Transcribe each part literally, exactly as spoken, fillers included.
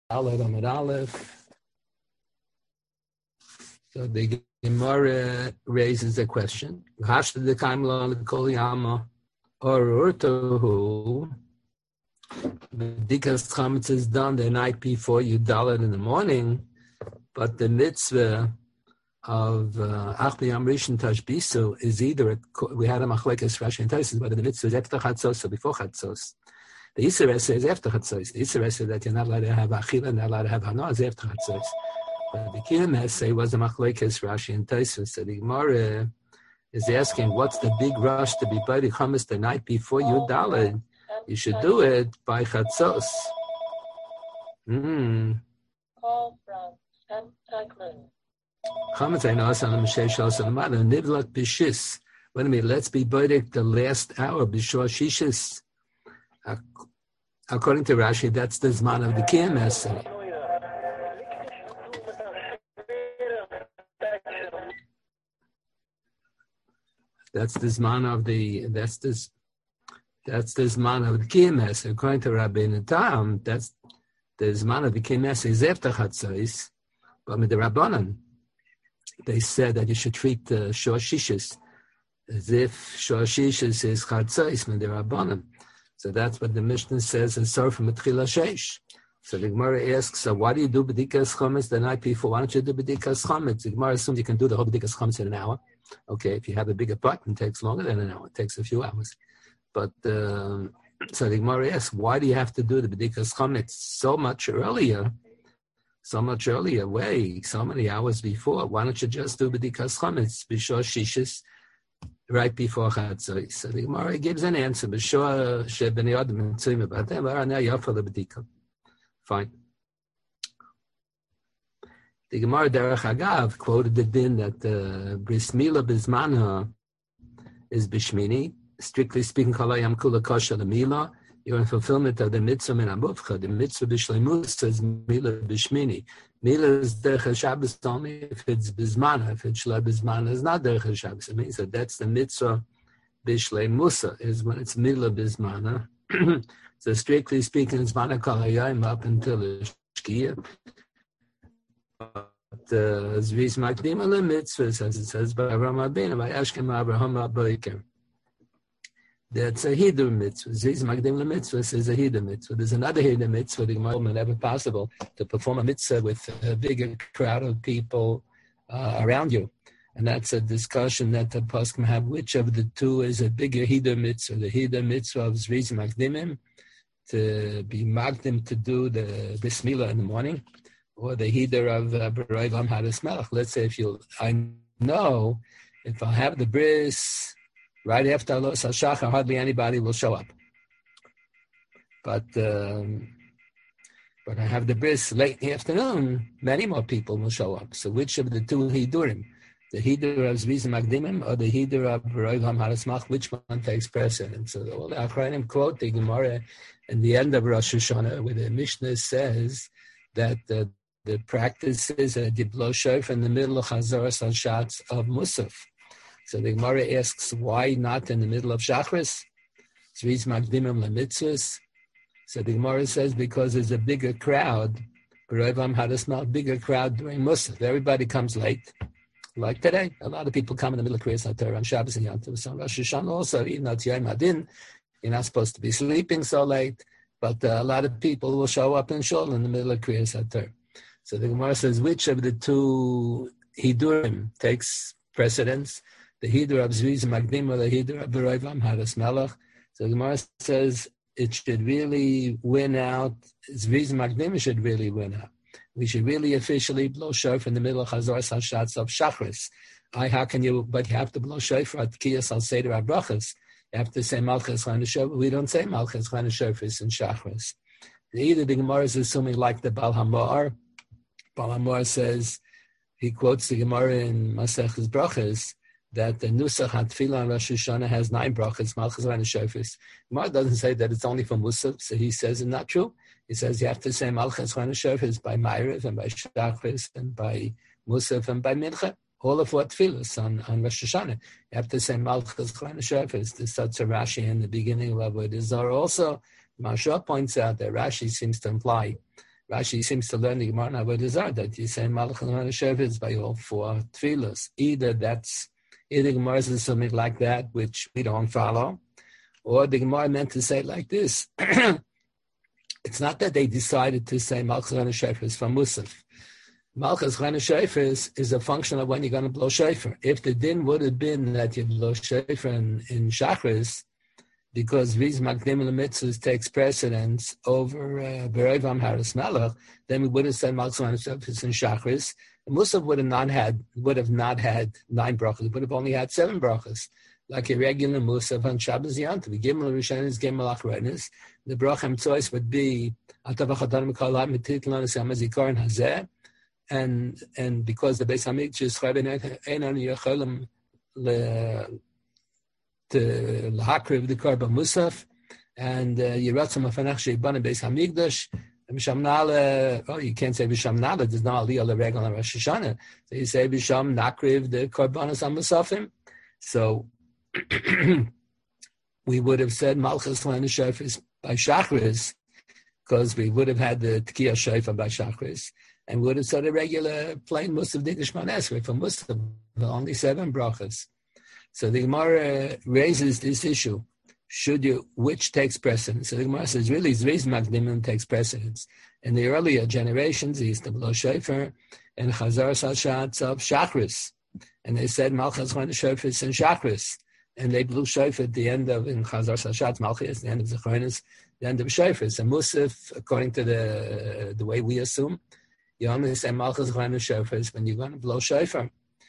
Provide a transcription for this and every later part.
Aleph Amud Aleph. So the Gemara raises a question. Hashta the Kaimla Kol Yama or Urtohu. The Dikas Chametz is done the night before you dalit in the morning, but the mitzvah of Achli Yam Rishon Tashbisu is either a, we had a machlekes Rashi and Tosfos, but the mitzvah is after Chatzos or before Chatzos. The Yisrael says after Chatzos. The Yisrael says that you're not allowed to have Achila, not allowed to have Hana is after Chatzos. But the Kiyam say was a machlekes Rashi and Tosfos. So the Gemara is asking, what's the big rush to be body chametz the night before you dalit? You should do it by Chatzos. Hmm. Call from Pentakman. Chametz I know on the Mishesh also the matter. Nivlat b'shis. Wait a minute. Let's be body the last hour b'shor shishis. According to Rashi, that's the zman of the Kiyam essay. That's the zman of the that's this that's the zman of the Kiyam essay. According to Rabbeinu Tam, that's the zman of the Kiyam essay is after Chatzos. But with the Rabbanan, they said that you should treat the shor shishis as if shor shishis is Chatzos with the Rabbanan. So that's what the Mishnah says in Sor from Tchila Sheish. So the Gemara asks, so why do you do B'dikas Chametz the night before? Why don't you do B'dikas Chametz? The Gemara assumes you can do the whole B'dikas Chametz in an hour. Okay, if you have a big apartment, it takes longer than an hour. It takes a few hours. But, um, so the Gemara asks, why do you have to do the B'dikas Chametz so much earlier? So much earlier, way, so many hours before. Why don't you just do B'dikas Chametz? B'shor Shishis, right before Chatzos. So the Gemara gives an answer. B'shor she'bnei adam mitzvim about them. Fine. The Gemara Derech Agav quoted the din that the bris milah bismanha is bishmini. Strictly speaking, kalayam kula kosher the milah. You're in fulfillment of the mitzvah min amuvcha. The mitzvah b'shleimus is milah bishmini. Milah is derech Shabbos only if it's bismanha. If it's shlei bismanha, it's not derech Shabbos. It means that that's the mitzvah b'shleimusa is when it's milah bismanha. So strictly speaking, it's mana kalayim up until the shkia. But Zviz Makdim ala mitzvah, as it says by Avraham Abinu, by Ashkem Abraham Aboiker. That's a Hidur mitzvah. Zviz Makdim la mitzvah says a Hidur mitzvah. There's another Hidur mitzvah, the Gemara whenever possible, to perform a mitzvah with a bigger crowd of people uh, around you. And that's a discussion that the poskim have. Which of the two is a bigger Hidur mitzvah? The Hidur mitzvah of Zviz Makdimim, to be magdim to do the bris milah in the morning, or the header of B'roi Lam Hadas Melech. Let's say if you, I know if I have the bris right after Alos HaShachar, hardly anybody will show up. But um, but I have the bris late in the afternoon, many more people will show up. So which of the two hidurim? The header of Zviz Magdimim or the header of B'roi Lam Hadas Melech? Which one takes precedence? So all the Achronim quote the Gemara in the end of Rosh Hashanah, where the Mishnah says that the, the practice is a diblo shofar in the middle of Chazoras Hashatz of Musaf. So the Gemara asks, why not in the middle of Shachris? Zviz Magdimim LaMitzvahs. So the Gemara says, because there's a bigger crowd, B'roi Lam Hadas Melech, bigger crowd during Musaf. Everybody comes late. Like today, a lot of people come in the middle of Kriyas HaTorah on Shabbos and Yom Tov. So on Rosh Hashanah also, even though it's Yom Hadin, you're not supposed to be sleeping so late, but uh, a lot of people will show up in Shul in the middle of Kriyas HaTorah. So the Gemara says, which of the two Hidurim takes precedence? The Hidur of Zviz Magdim or the Hidur of B'roi Lam Hadas Melech? So the Gemara says it should really win out. Zviz Magdim should really win out. We should really officially blow shofar in the middle of Chazoras Hashatz of Shachris. I, how can you, but you have to blow shofar at Kiyas al Seder HaBrachas. You have to say Malchus Chana Shofar. We don't say Malchus Chana Shofar in Shachris. Either the Gemara is assuming like the Baal HaMoar. Baal HaMoar says, he quotes the Gemara in Masechus Brachas, that the Nusach HaTfilah on Rosh Hashanah has nine brachas, Malchus Chana Shofar. Gemara doesn't say that it's only for Musaf, so he says it's not true. He says you have to say Malchus Chana Shofar by Ma'ariv and by Shachris and by Musaf and by Mincha. All of what tefillas on, on Rosh Hashanah. You have to say Malchus Chana Shofar. The Satzer Rashi in the beginning of Avodah Zarah. Also, Maharsha points out that Rashi seems to imply Rashi seems to learn the Gemara in Avodah Zarah that you say Malach Leman Shofes by all four tefillos. Either that's either the Gemara is something like that, which we don't follow, or the Gemara meant to say it like this. It's not that they decided to say Malach Leman Shofes from Musaf. Malchus Chana Shofes is a function of when you're going to blow shofar. If the din would have been that you blow shofar in, in Shachris, because Riz Magdim L'Mitzvahs takes precedence over Berevam uh, Haris Melech, then we would have said Malchus Chana Shofes in Shachris. Musaf would have not had would have not had nine brachas. Would have only had seven brachas, like a regular Musaf on Shabbos Yantav. Gimel Rishonis, Gimel Achronis. The bracham choice would be Atavachatan Mikalam Mititlan Samazikaran Hazeh. And and because the Beis Hamikdash is chayben einan yacholim le to lahakriv the korban musaf, and yiratzam afanach sheibana Beis Hamikdash b'shamnala. Oh, you can't say b'shamnala. There's no aliyah leregel on Rosh Hashanah. So you say b'sham nakriv the korbanos hamusafim. So we would have said malchus lana shofes by shachris, because we would have had the Tekiah Shofar by Shachris, and would have said a regular plain Musaf Dikashman Esrei from Musaf, only seven brachas. So the Gemara raises this issue: should you, which takes precedence? So the Gemara says, really, Zriz Magdimim takes precedence. In the earlier generations, he used to blow shofar and Chazar Sashatz of Shachris, and they said Malchus Chana Shofes and Shachris, and they blew shofar at the end of in Chazar Sashatz Malchus, the end of Zechonis, the end of Shofar. And Musaf, according to the the way we assume, you only say Malchus Chana Shofes when you're going to blow shofar.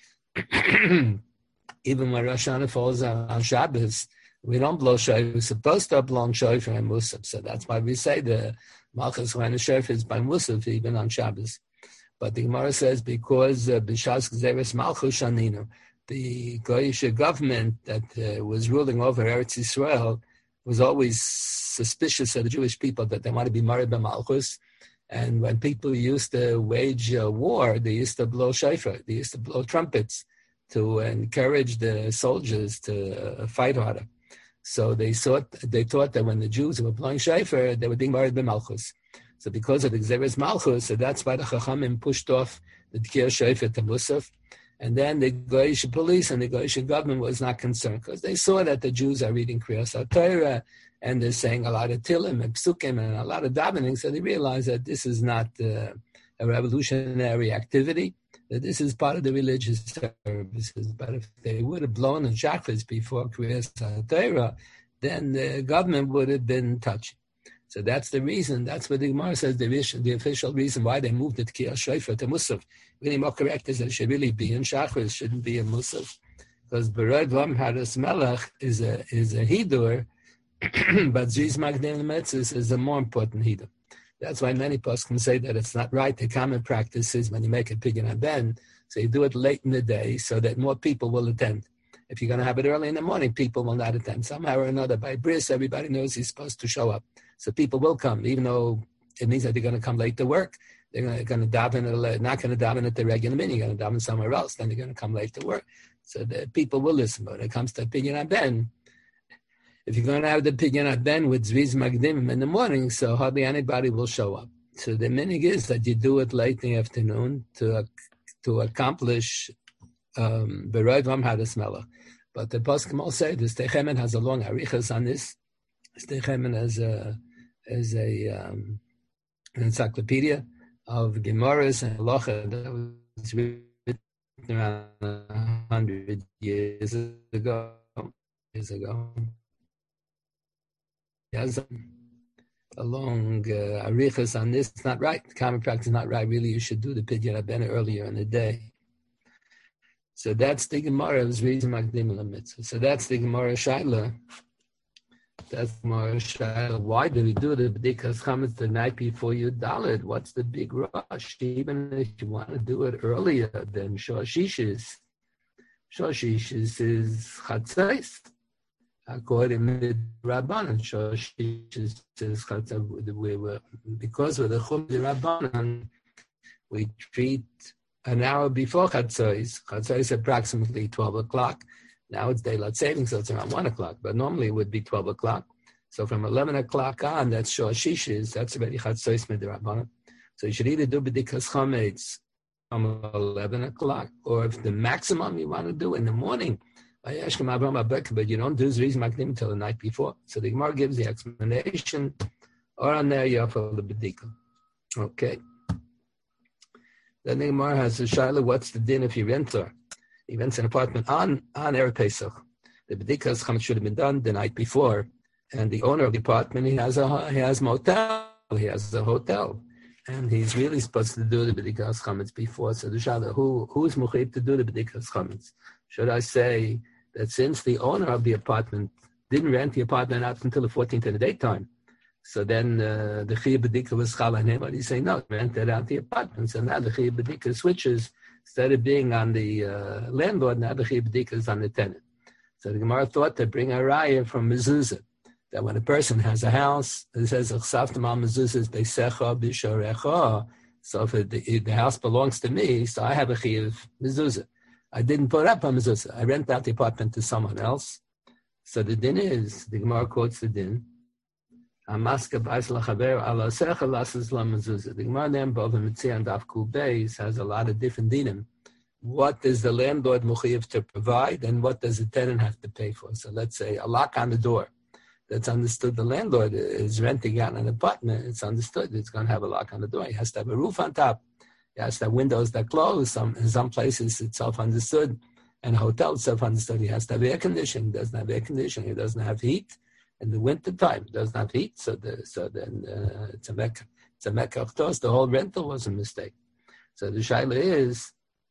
Even when Rosh Hashanah falls on, on Shabbos, we don't blow shofar. We're supposed to blow shofar and Musaf. So that's why we say the Malchus Chana Shofes by Musaf even on Shabbos. But the Gemara says because B'shas Gzeres Malchus Shaninu, the Goyish government that uh, was ruling over Eretz Yisrael was always suspicious of the Jewish people that they want to be married by Malchus. And when people used to wage a war, they used to blow shofar, they used to blow trumpets to encourage the soldiers to uh, fight harder. So they thought they thought that when the Jews were blowing shofar, they were being married by Malchus. So because of the Gzeres Malchus, so that's why the Chachamim pushed off the Tekiah Shofar to Musaf. And then the Goyish police and the Goyish government was not concerned because they saw that the Jews are reading Kriyas HaTorah and they're saying a lot of Tilim and Psukim and a lot of davening. So they realized that this is not uh, a revolutionary activity, that this is part of the religious services. But if they would have blown the shachris before Kriyas HaTorah, then the government would have been touchy. So that's the reason. That's what the Gemara says. The, the official reason why they moved the Tekiah Shofar to Musaf. Really more correct is that it should really be in Shachris, shouldn't be in Musaf, because Bered Vam Hadas Melech is a is a hidur, but Zriz Magdim L'Mitzvahs is a more important hidur. That's why many poskim say that it's not right. The common practice is when you make a pidyon haben, so you do it late in the day so that more people will attend. If you're going to have it early in the morning, people will not attend. Somehow or another, by bris, everybody knows he's supposed to show up. So people will come, even though it means that they're going to come late to work. They're going to daven, not going to daven at the regular minute. You're going to daven somewhere else. Then they're going to come late to work. So the people will listen. But when it comes to pidyon haben, if you're going to have the pidyon haben with Zriz Magdim in the morning, so hardly anybody will show up. So the minig is that you do it late in the afternoon to to accomplish um, Beroid Vam Hadas Melech. But the poskim all say the Steichemen has a long arichas on this. Steichemen has a as a um, an encyclopedia of Gemaras and Halacha that was written around a hundred years ago. Years ago, he has a long uh, arichas on this. It's not right. Common practice is not right. Really, you should do the pidyon haben earlier in the day. So that's the Gemara of Zriz Magdim L'Mitzvah. So that's the Gemara Shaila. That's the Gemara Shaila. Why do we do the B'dikas Chametz the night before you Dalet? What's the big rush? Even if you want to do it earlier than Shoshishes, Shoshishes is Chatzais. According to Rabbanan, Shoshishes is Chatzais. Because of the Chum de Rabbanan, we treat an hour before Chatzos. Chatzos is approximately twelve o'clock. Now it's daylight saving, so it's around one o'clock. But normally it would be twelve o'clock. So from eleven o'clock on, that's Shoshishes. That's already Chatzos Midrabanan. So you should either do B'dikas Chametz from eleven o'clock, or if the maximum you want to do in the morning, but you don't do Zriz Makdim until the night before. So the Gemara gives the explanation, or on there you have the B'dika. Okay. Then the Gemara has a Shaila, what's the din if he rents her? He rents an apartment on, on Erev Pesach. The B'dikas Chametz should have been done the night before. And the owner of the apartment, he has a he has motel, he has a hotel, and he's really supposed to do the B'dikas Chametz before. So the Shaila, who who is Muchayib to do the B'dikas Chametz? Should I say that since the owner of the apartment didn't rent the apartment out until the fourteenth in the daytime, so then uh, the Chiyuv B'dika was Chal on him, but he's saying no, rented out the apartment. So now the Chiyuv B'dika switches, instead of being on the uh, landlord, now the Chiyuv B'dika is on the tenant. So the Gemara thought to bring a raya from mezuzah, that when a person has a house, it says, so if it, the, the house belongs to me, so I have a chiyuv mezuzah. I didn't put up a mezuzah. I rent out the apartment to someone else. So the din is, the Gemara quotes the din, the Gemara then, Bava Mitzia and Daf Kuf Beis, has a lot of different dinim. What does the landlord muchayev to provide, and what does the tenant have to pay for? So let's say a lock on the door. That's understood. The landlord is renting out an apartment. It's understood. It's going to have a lock on the door. He has to have a roof on top. He has to have windows that close. Some in some places it's self-understood, and a hotel is self-understood. He has to have air conditioning. He doesn't have air conditioning. He doesn't have heat. In the winter time, it doesn't have heat. So the, so then uh, it's a mekach. It's a mekach. The whole rental was a mistake. So the shaila is,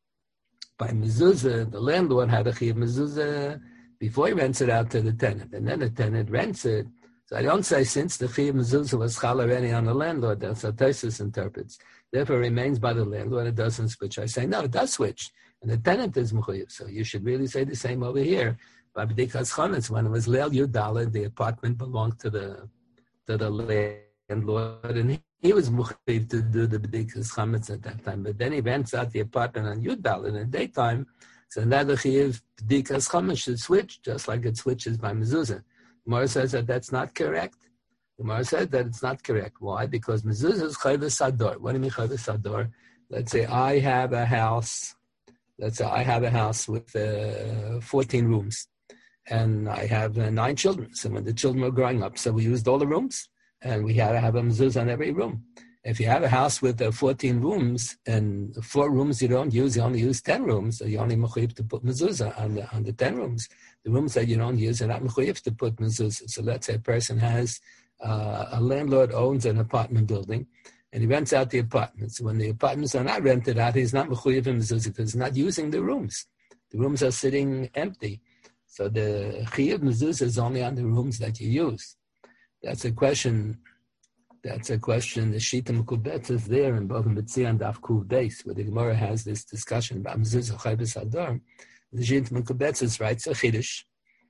by mezuzah, the landlord had a chiyuv mezuzah before he rents it out to the tenant, and then the tenant rents it. So I don't say since the chiyuv mezuzah was chal already on the landlord, that's how Tosfos interprets. Therefore, it remains by the landlord, it doesn't switch. I say, no, it does switch, and the tenant is mechuyev. So you should really say the same over here. By B'dikas Chametz, when it was Leil Yudala, the apartment belonged to the to the landlord, and he, he was mechuyev to do the B'dikas Chametz at that time. But then he rents out the apartment on Yudala in the daytime. So now the chiyuv B'dikas Chametz should switch, just like it switches by mezuzah. Gemara says that that's not correct. Gemara said that it's not correct. Why? Because mezuzah is chayvus sador. What do you mean chayvus sador? Let's say I have a house. Let's say I have a house with uh, fourteen rooms, and I have uh, nine children. So when the children were growing up, so we used all the rooms, and we had to have a mezuzah on every room. If you have a house with uh, fourteen rooms and four rooms you don't use, you only use ten rooms, so you only mechuyev to put mezuzah on the on the ten rooms. The rooms that you don't use are not mechuyev to put mezuzah. So let's say a person has uh, a landlord owns an apartment building, and he rents out the apartments. When the apartments are not rented out, he's not mechuyev in mezuzah because he's not using the rooms. The rooms are sitting empty. So the chiyuv mezuzah is only on the rooms that you use. That's a question. That's a question. The Shita Mekubetz is there in Bava Mitzia and Daf Kuf Beis, where the Gemara has this discussion about mezuzah chayvus hadar. The Shita Mekubetz writes a chiddush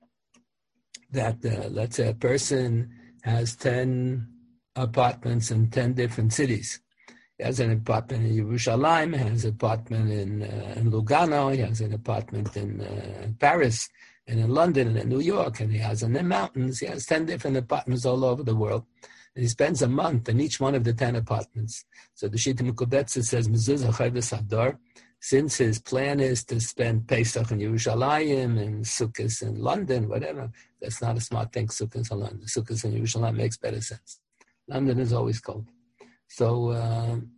that uh, let's say a person has ten apartments in ten different cities. He has an apartment in Yerushalayim, he has an apartment in, uh, in Lugano, he has an apartment in, uh, in Paris, and in London, and in New York, and he has in the mountains. He has ten different apartments all over the world. And he spends a month in each one of the ten apartments. So the Shita Mekubetz says, mezuzah chayvus hadar, since his plan is to spend Pesach in Yerushalayim and Sukkot in London, whatever, that's not a smart thing, Sukkot in London. Sukkot in Yerushalayim makes better sense. London is always cold. So, um,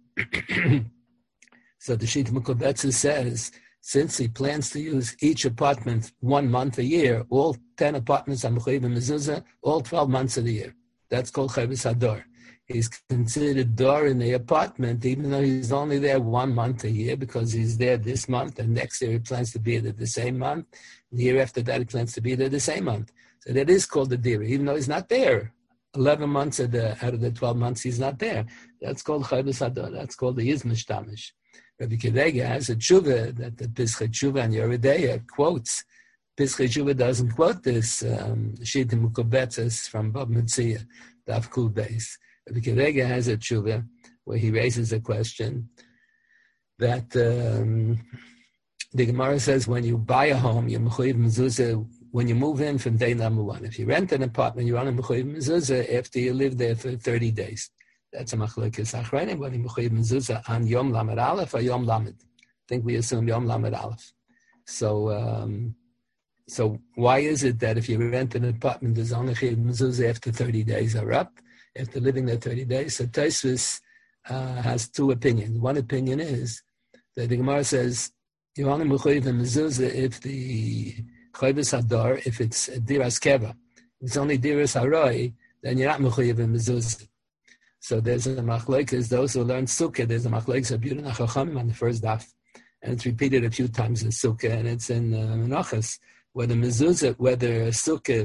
so the Shita Mekubetz says, since he plans to use each apartment one month a year, all ten apartments are mechuyev mezuzah, all twelve months of the year. That's called chayvus hadar. He's considered dar in the apartment, even though he's only there one month a year, because he's there this month, and next year he plans to be there the same month. The year after that, he plans to be there the same month. So that is called the dira, even though he's not there. Eleven months of the, out of the twelve months, he's not there. That's called chayvus hadar. That's called the yizmish tamish. Rabbi Kedega has a tshuva that the Pischei Tshuva and Yeridea quotes. Pischei Tshuva doesn't quote this um, Shita Mekubetz from Bava Mitzia, Daf Kuf Beis. Rabbi Kedega has a tshuva where he raises a question that um, the Gemara says when you buy a home, you're mechuyev mezuzah when you move in from day number one. If you rent an apartment, you're on a mechuyev mezuzah after you live there for thirty days. That's a machlokes achronim, whether mechuyev mezuzah on Yom Lamed Aleph or Yom Lamed. I think we assume Yom Lamed Aleph. So, um, so why is it that if you rent an apartment, there's only chayev mezuzah after thirty days are up, after living there thirty days? So Tosfos uh, has two opinions. One opinion is that the Gemara says you're only mechuyev mezuzah if the chayvus hadar, if it's diras keva. If it's only diras haroi, then you're not mechuyev mezuzah. So there's a machlokes, those who learn sukkah, there's a machlokes of Yudin HaChachamim on the first daf, and it's repeated a few times in sukkah, and it's in uh, Menachos, whether mezuzah, whether a sukkah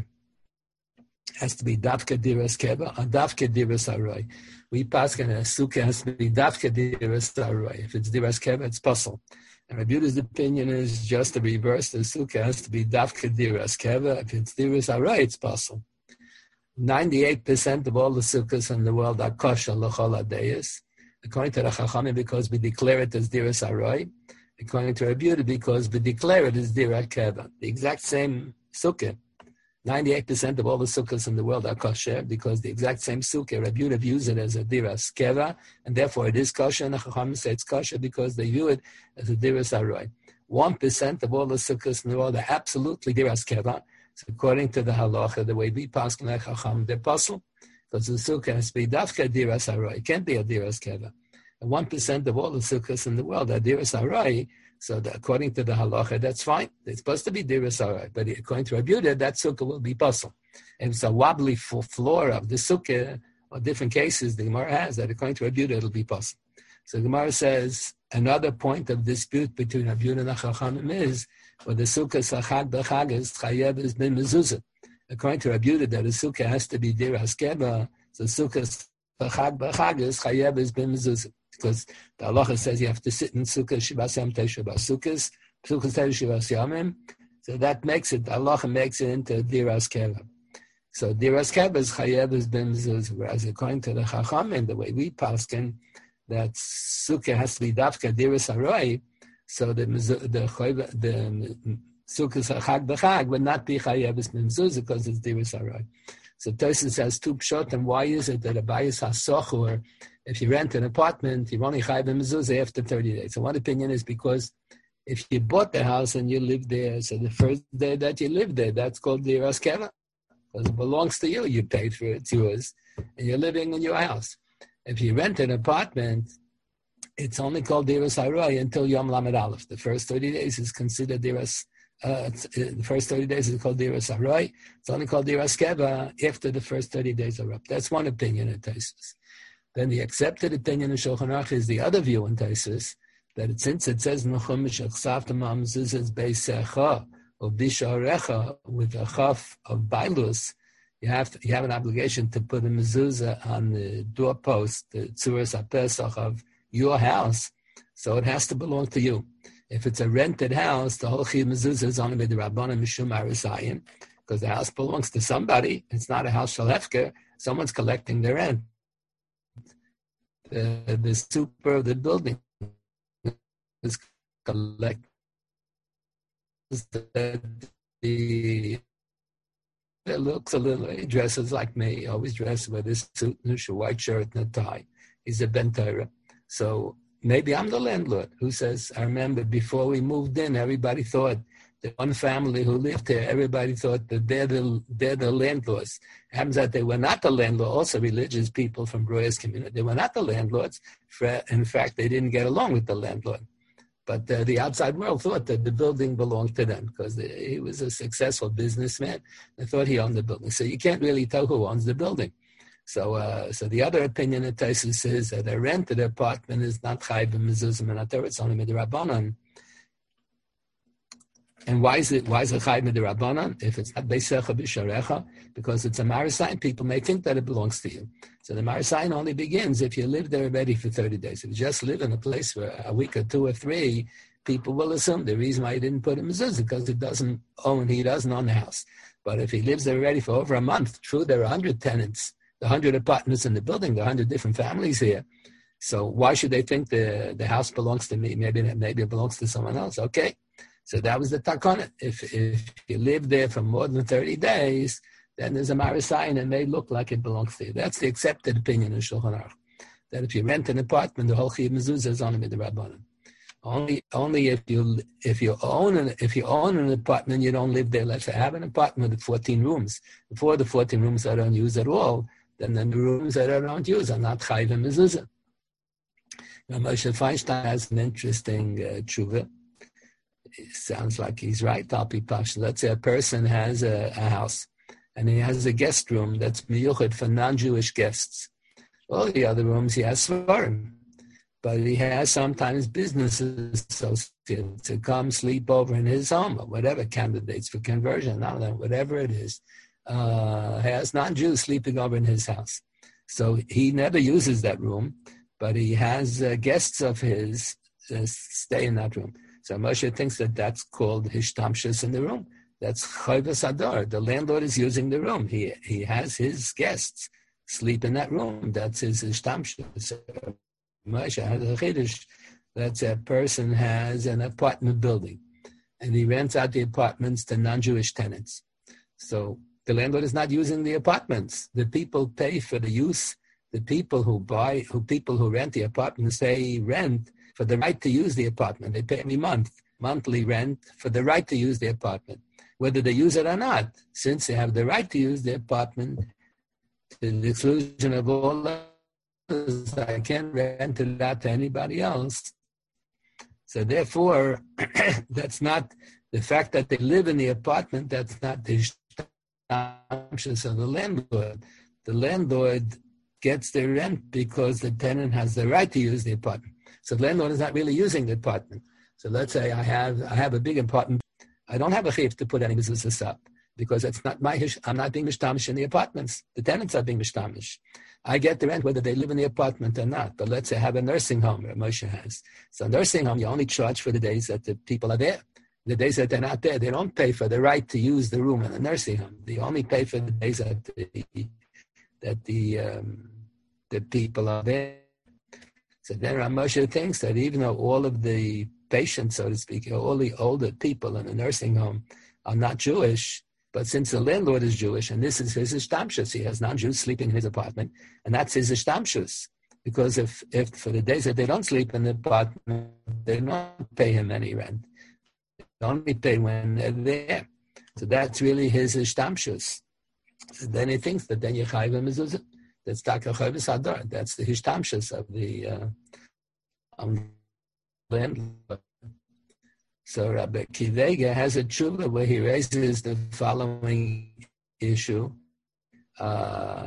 has to be dafka diras keva or dafka diras haroi. We pass and a sukkah has to be dafka diras haroi. If it's diras keva, it's puzzle. And Rabbi Yehuda's opinion is just the reverse. The sukkah has to be dafka diras keva. If it's diras haroi, it's puzzle. ninety-eight percent of all the sukkahs in the world are kosher l'chol hadayis, according to the Chachamim, because we declare it as diras haroi. According to Rabbi Yehuda, because we declare it as diras keva. The exact same sukkah, ninety-eight percent of all the sukkahs in the world are kosher, because the exact same sukkah, Rabbi Yehuda views it as a diras keva, and therefore it is kosher, and the Chachamim say it's kosher because they view it as a diras haroi. One percent of all the sukkahs in the world are absolutely diras keva. So according to the halacha, the way we pass on the Chacham, they're puzzle, because the sukkah has to be dafka diras haroi. It can't be a diras keva. And one percent of all the sukkahs in the world are diras haroi. So that according to the halacha, that's fine. It's supposed to be diras haroi. But according to Rabbi Yehuda, that sukkah will be puzzle. If it's a wobbly floor of the sukkah, or different cases the Gemara has, that according to Rabbi Yehuda, it'll be puzzle. So the Gemara says, another point of dispute between Rabbi Yehuda and the Chachamim is, where the sukkah sachag b'chag is chayev is bin mezuzah. According to Rabbi Yehuda, that the sukkah has to be diras keva, so sukkah sachag b'chag is chayev is bin mezuzah. Because the halacha says you have to sit in sukkah shivas yam teisha b'sukkahs, sukkah teisha shivas yamim. So that makes it, the halacha makes it into diras keva. So diras keva is chayev is bin mezuzah. Whereas according to the Chachamim, the way we paskin, that sukkah has to be dafka diras haroi. So the the the sukkah chag b'chag would not be chayev is mezuzah because it's diras haroi. So Tosfos has two pshot, and why is it that a bayis hasochur, if you rent an apartment, you're only chayev mezuzah after thirty days? So one opinion is because if you bought the house and you live there, so the first day that you live there, that's called diras keva, because it belongs to you. You paid for it, it's yours, and you're living in your house. If you rent an apartment, it's only called diras haroi until Yom Lamed Aleph. The first thirty days is considered diras. Uh, the first thirty days is called diras haroi. It's only called diras keva after the first thirty days are up. That's one opinion in Tosfos. Then the accepted opinion in Shulchan Aruch is the other view in Tosfos, that it, since it says in Chumash chsaftem mezuzah beisecha or bisharecha with a chaf of bailus, you have to, you have an obligation to put a mezuzah on the doorpost, the tzuras hapesach of your house, so it has to belong to you. If it's a rented house, the whole chiyuv mezuzah is only by the rabbanan mishum arisayim, because the house belongs to somebody. It's not a house shel hefker. Someone's collecting the rent. The, the super of the building is collecting the, the it looks a little, he dresses like me, he always dresses with his suit and a white shirt and a tie. He's a Ben Torah. So maybe I'm the landlord who says, I remember before we moved in, everybody thought, the one family who lived here, everybody thought that they're the, they're the landlords. It happens that they were not the landlord, also religious people from Breuer's community. They were not the landlords. In fact, they didn't get along with the landlord. But uh, the outside world thought that the building belonged to them because they, he was a successful businessman. They thought he owned the building. So you can't really tell who owns the building. So uh, so the other opinion of Tosfos is that a rented apartment is not chayiv b'mezuzah minator, it's only midrabanan. And why is it why is it chayiv midrabanan if it's not beisecha b'sharecha? Because it's a marisayin. People may think that it belongs to you. So the marisayin only begins if you live there already for thirty days. If you just live in a place for a week or two or three, people will assume the reason why he didn't put a mezuzah because he doesn't own he doesn't own the house. But if he lives there already for over a month, true, there are a hundred tenants. The hundred apartments in the building, the hundred different families here. So why should they think the, the house belongs to me? Maybe maybe it belongs to someone else. Okay, so that was the takana. If if you live there for more than thirty days, then there's a marisayin and it may look like it belongs to you. That's the accepted opinion of Shulchan Aruch. that if you rent an apartment, the whole chiyuv mezuzah is only midrabanan. Only, only if you if you own an if you own an apartment, you don't live there. Let's say I have an apartment with fourteen rooms. Before the fourteen rooms I don't use at all, then the rooms that I don't use are not chayv mezuzah. Now, Moshe Feinstein has an interesting uh, tshuva. It sounds like he's right. Let's say a person has a, a house and he has a guest room that's miyuchad for non-Jewish guests. All the other rooms he has svarim, but he has sometimes business associates to come sleep over in his home or whatever, candidates for conversion, none of them, whatever it is, uh, has non-Jews sleeping over in his house. So he never uses that room, but he has uh, guests of his uh, stay in that room. So Moshe thinks that that's called hishtamshus in the room. That's chayvus adar. The landlord is using the room. He he has his guests sleep in that room. That's his hishtamshus. Moshe has a chiddush. That's a person has an apartment building, and he rents out the apartments to non-Jewish tenants. So the landlord is not using the apartments. The people pay for the use. The people who buy, who people who rent the apartments, they rent for the right to use the apartment. They pay every month, monthly rent for the right to use the apartment, whether they use it or not. Since they have the right to use the apartment, to the exclusion of all others, I can't rent it out to anybody else. So therefore, that's not the fact that they live in the apartment. That's not the assumptions of the landlord. The landlord gets the rent because the tenant has the right to use the apartment. So the landlord is not really using the apartment. So let's say I have I have a big apartment. I don't have a chiyuv to put any mezuzahs up because it's not my hish. I'm not being mishtamish in the apartments. The tenants are being mishtamish. I get the rent whether they live in the apartment or not. But let's say I have a nursing home, where Moshe has. So a nursing home, you only charge for the days that the people are there. The days that they're not there, they don't pay for the right to use the room in the nursing home. They only pay for the days that the that the um, the people are there. So then Rav Moshe thinks that even though all of the patients, so to speak, all the older people in the nursing home are not Jewish, but since the landlord is Jewish, and this is his ishtamshus, he has non-Jews sleeping in his apartment, and that's his ishtamshus. Because if, if for the days that they don't sleep in the apartment, they don't pay him any rent. They only pay when they're there. So that's really his ishtamshus. So then he thinks that then Yechayv mezuzah. That's Taka Chayvus Hadar. That's the hishtamshus of the uh, um, landlord. So Rabbi Kivega has a tshuva where he raises the following issue. Uh,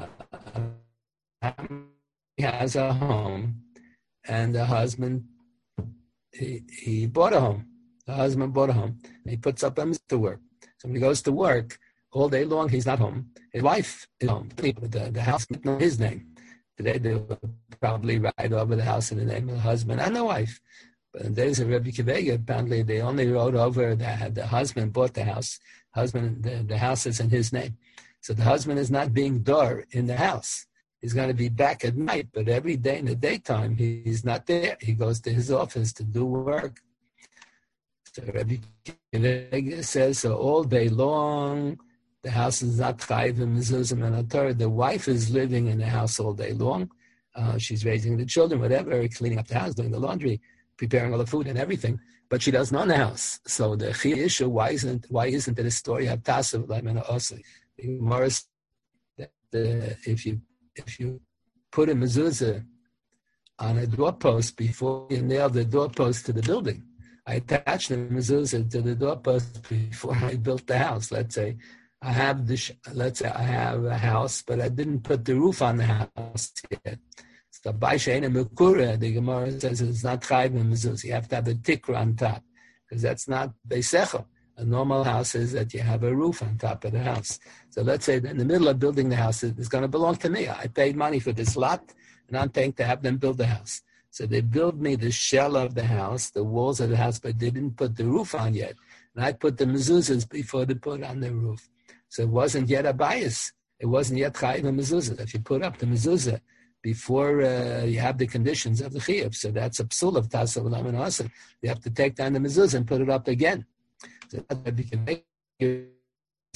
he has a home, and the husband, he, he bought a home. The husband bought a home, and he puts up him to work. So when he goes to work, all day long, he's not home. His wife is home. The, the house is not his name. Today, they will probably write over the house in the name of the husband and the wife. But in the days of Rabbi Kivega, apparently, they only wrote over that the husband bought the house. Husband, the, the house is in his name. So the husband is not being dar in the house. He's going to be back at night, but every day in the daytime, he, he's not there. He goes to his office to do work. So Rabbi Kivega says, so all day long, the house is not chayv and mezuzah and atar. The wife is living in the house all day long. Uh, she's raising the children, whatever, cleaning up the house, doing the laundry, preparing all the food and everything. But she doesn't own the house. So the chi issue, why isn't why isn't it a story of tasav like also? Morris, that uh, if you if you put a mezuzah on a doorpost before you nail the doorpost to the building, I attached the mezuzah to the doorpost before I built the house. Let's say. I have this, let's say I have a house, but I didn't put the roof on the house yet. So Baishaina Mekura, the Gemara says it's not chayv and mezuzah. You have to have a tikra on top, because that's not beisecha. A normal house is that you have a roof on top of the house. So let's say in the middle of building the house, it's going to belong to me. I paid money for this lot, and I'm paying to have them build the house. So they build me the shell of the house, the walls of the house, but they didn't put the roof on yet. And I put the mezuzahs before they put on the roof. So it wasn't yet a bias. It wasn't yet chayv and mezuzah. If you put up the mezuzah before uh, you have the conditions of the chiyuv, so that's a psul of tasav ulam and asa. You have to take down the mezuzah and put it up again. So that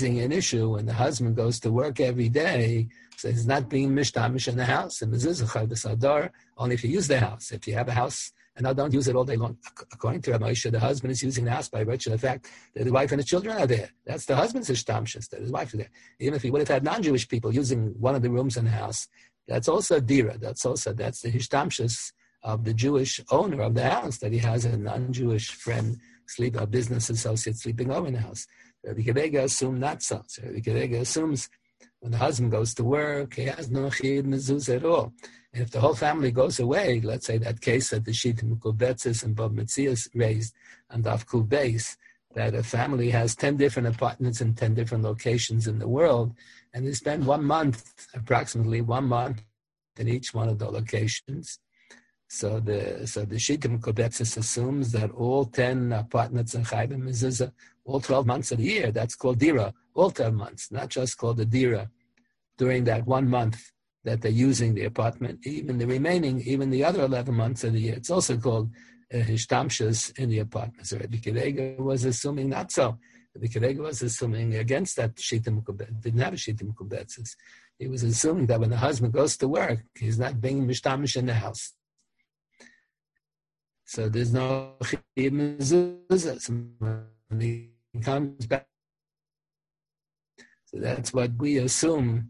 an issue when the husband goes to work every day, so he's not being mishtamish in the house. And only if you use the house. If you have a house and now don't use it all day long, according to Rav Moshe, the husband is using the house by virtue of the fact that the wife and the children are there. That's the husband's ishtamshus, that his wife is there. Even if he would have had non-Jewish people using one of the rooms in the house, that's also dira. That's also that's the ishtamshus of the Jewish owner of the house, that he has a non-Jewish friend, sleep, a business associate sleeping over in the house. Rabbi Kedega assumed not so. So Rabbi Kedega assumes when the husband goes to work, he has no chiyuv mezuzah at all. And if the whole family goes away, let's say that case that the Shittim Kubetzis and Bob Metzias raised on Daf Kuf Beis, that a family has ten different apartments in ten different locations in the world, and they spend one month, approximately one month, in each one of the locations. So the so the Shittim Kubetzis assumes that all ten apartments in Chayv and Mezuzah, all twelve months of the year, that's called dira, all twelve months, not just called the dira during that one month that they're using the apartment. Even the remaining, even the other eleven months of the year, it's also called uh, hishtamshus in the apartment. So Rabbi Kedega was assuming not so. Rabbi Kedega was assuming against that Shittim Kubetzis, didn't have a Shittim Kubetzis. He was assuming that when the husband goes to work, he's not being mishtamish in the house. So there's no chiyuv mezuzah. When he comes back, so that's what we assume.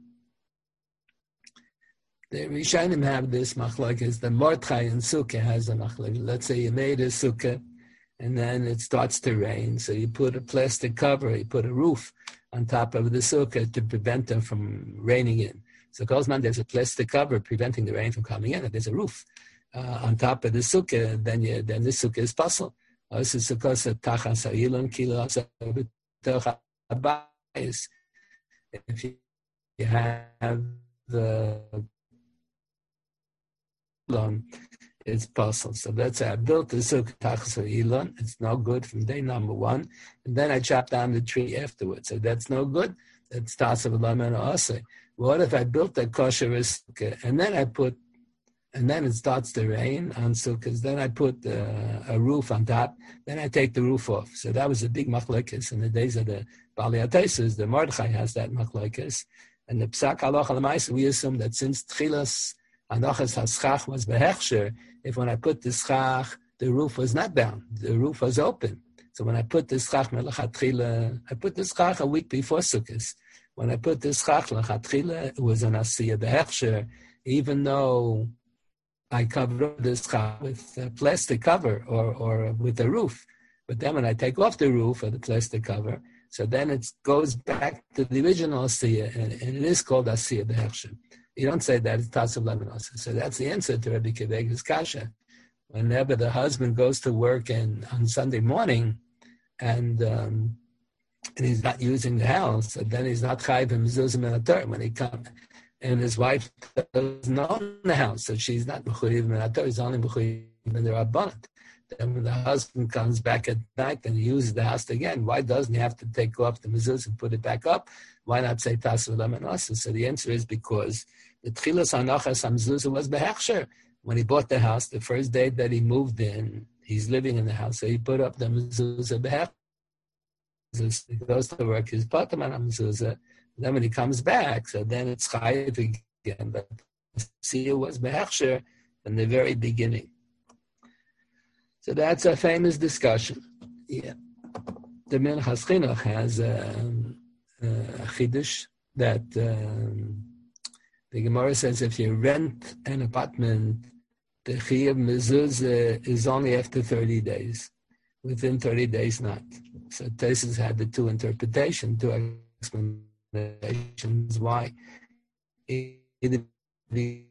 The Rishonim have this machlokes. The Mordechai and Sukkah has a machlokes. Let's say you made a Sukkah, and then it starts to rain, so you put a plastic cover, you put a roof on top of the Sukkah to prevent them from raining in. So Kozman, there's a plastic cover preventing the rain from coming in, and there's a roof uh, on top of the Sukkah, then you, then the Sukkah is possible. If you have the Elon, it's possible. So that's how I built the sukkah tachas Elon. It's no good from day number one, and then I chopped down the tree afterwards. So that's no good. That's tasav lamen ase. What if I built a kosher sukkah and then I put, and then it starts to rain on sukkahs? Then I put uh, a roof on top. Then I take the roof off. So that was a big machlokes in the days of the Bali Ateisus. The Mordechai has that machlokes, and the Psak Halacha L'Maisa, we assume that since Tchilas Anochas HaSchach was behechsher, if when I put the schach, the roof was not down, the roof was open. So when I put the schach melachatchila, I put the schach a week before Sukkot. When I put the schach melachatchila, it was an asiyah behechsher, even though I covered the schach with a plastic cover or, or with a roof. But then when I take off the roof or the plastic cover, so then it goes back to the original asiyah, and, and it is called asiyah behechsher. You don't say that it's tasav lemonos. So that's the answer to Rabbi Kevega's kasha. Whenever the husband goes to work and on Sunday morning, and um, and he's not using the house, and then he's not chayv mezuzah minator when he comes, and his wife doesn't own the house, so she's not mechuyev minator. He's only mechuyev in the rabbanat. Then when the husband comes back at night and he uses the house again, why doesn't he have to take off the mezuzah and put it back up? Why not say tasav lemonos? So the answer is because the tchilas hanachas hamezuzah was behechsher. When he bought the house, the first day that he moved in, he's living in the house, so he put up the mezuzah behechsher. He goes to work, he's patam on mezuzah. Then when he comes back, so then it's chayiv again. But see, it was behechsher from the very beginning. So that's a famous discussion. Yeah, the Minchas Chinuch has a, a chiddush that. Um, The Gemara says if you rent an apartment, the chiyuv mezuzah is only after thirty days. Within thirty days, not. So Tesis had the two interpretations, two explanations why. Either the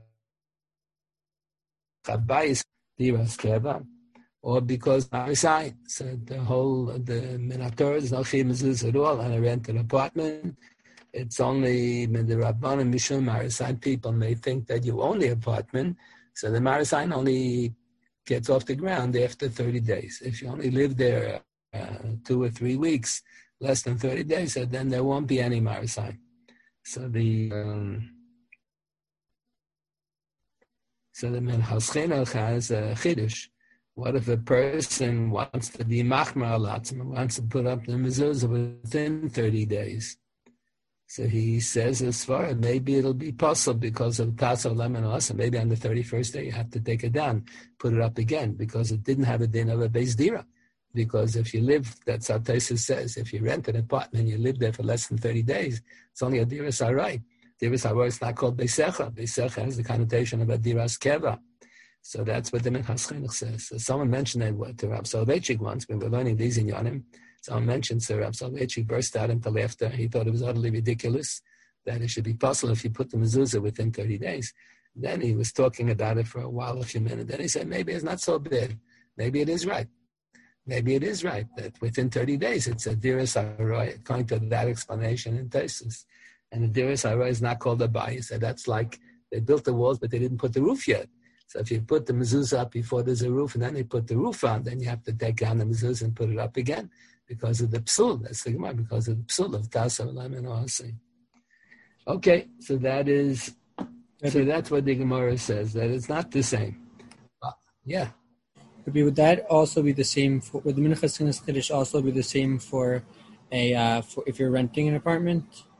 Chabais Divas Kleva, or because Marisai. So the whole, the Minator is no chiyuv mezuzah at all, and I rent an apartment. It's only when the Rabban and Mishum Marisain people may think that you own the apartment, so the Marisain only gets off the ground after thirty days. If you only live there uh, two or three weeks, less than thirty days, so then there won't be any Marisain. So the um, so the Minchas Chinuch has a chiddush What if a person wants to be machmar alatzim and wants to put up the mezuzah within thirty days? So he says as far as maybe it'll be possible because of Tasso Lemon Asa. Maybe on the thirty-first day you have to take it down, put it up again, because it didn't have a din of a beis dira. Because if you live, that's how Taisus says, if you rent an apartment and you live there for less than thirty days, it's only a dira sarai. Dira sarai is not called beisecha. Beisecha has the connotation of a diras keva. So that's what the Minchas Chinuch says. So someone mentioned that what to Rav Soloveitchik once when we were learning these in Yonim. Someone mentioned so Rav Soloveitchik burst out into laughter. He thought it was utterly ridiculous that it should be possible if you put the mezuzah within thirty days. Then he was talking about it for a while, a few minutes. Then he said, maybe it's not so bad. Maybe it is right. Maybe it is right that within thirty days it's a diras haroy, according to that explanation in Taisus. And the diras haroy is not called a bayis. So that's like they built the walls, but they didn't put the roof yet. So if you put the mezuzah up before there's a roof, and then they put the roof on, then you have to take down the mezuzah and put it up again because of the psul. That's the Gemara, because of the psul of Tasa Lemon Oasi. Okay, so that is, so that's what the Gemara says, that it's not the same. Uh, yeah. Would that also be the same for, would the Minchas Chinuch also be the same for a uh, for if you're renting an apartment?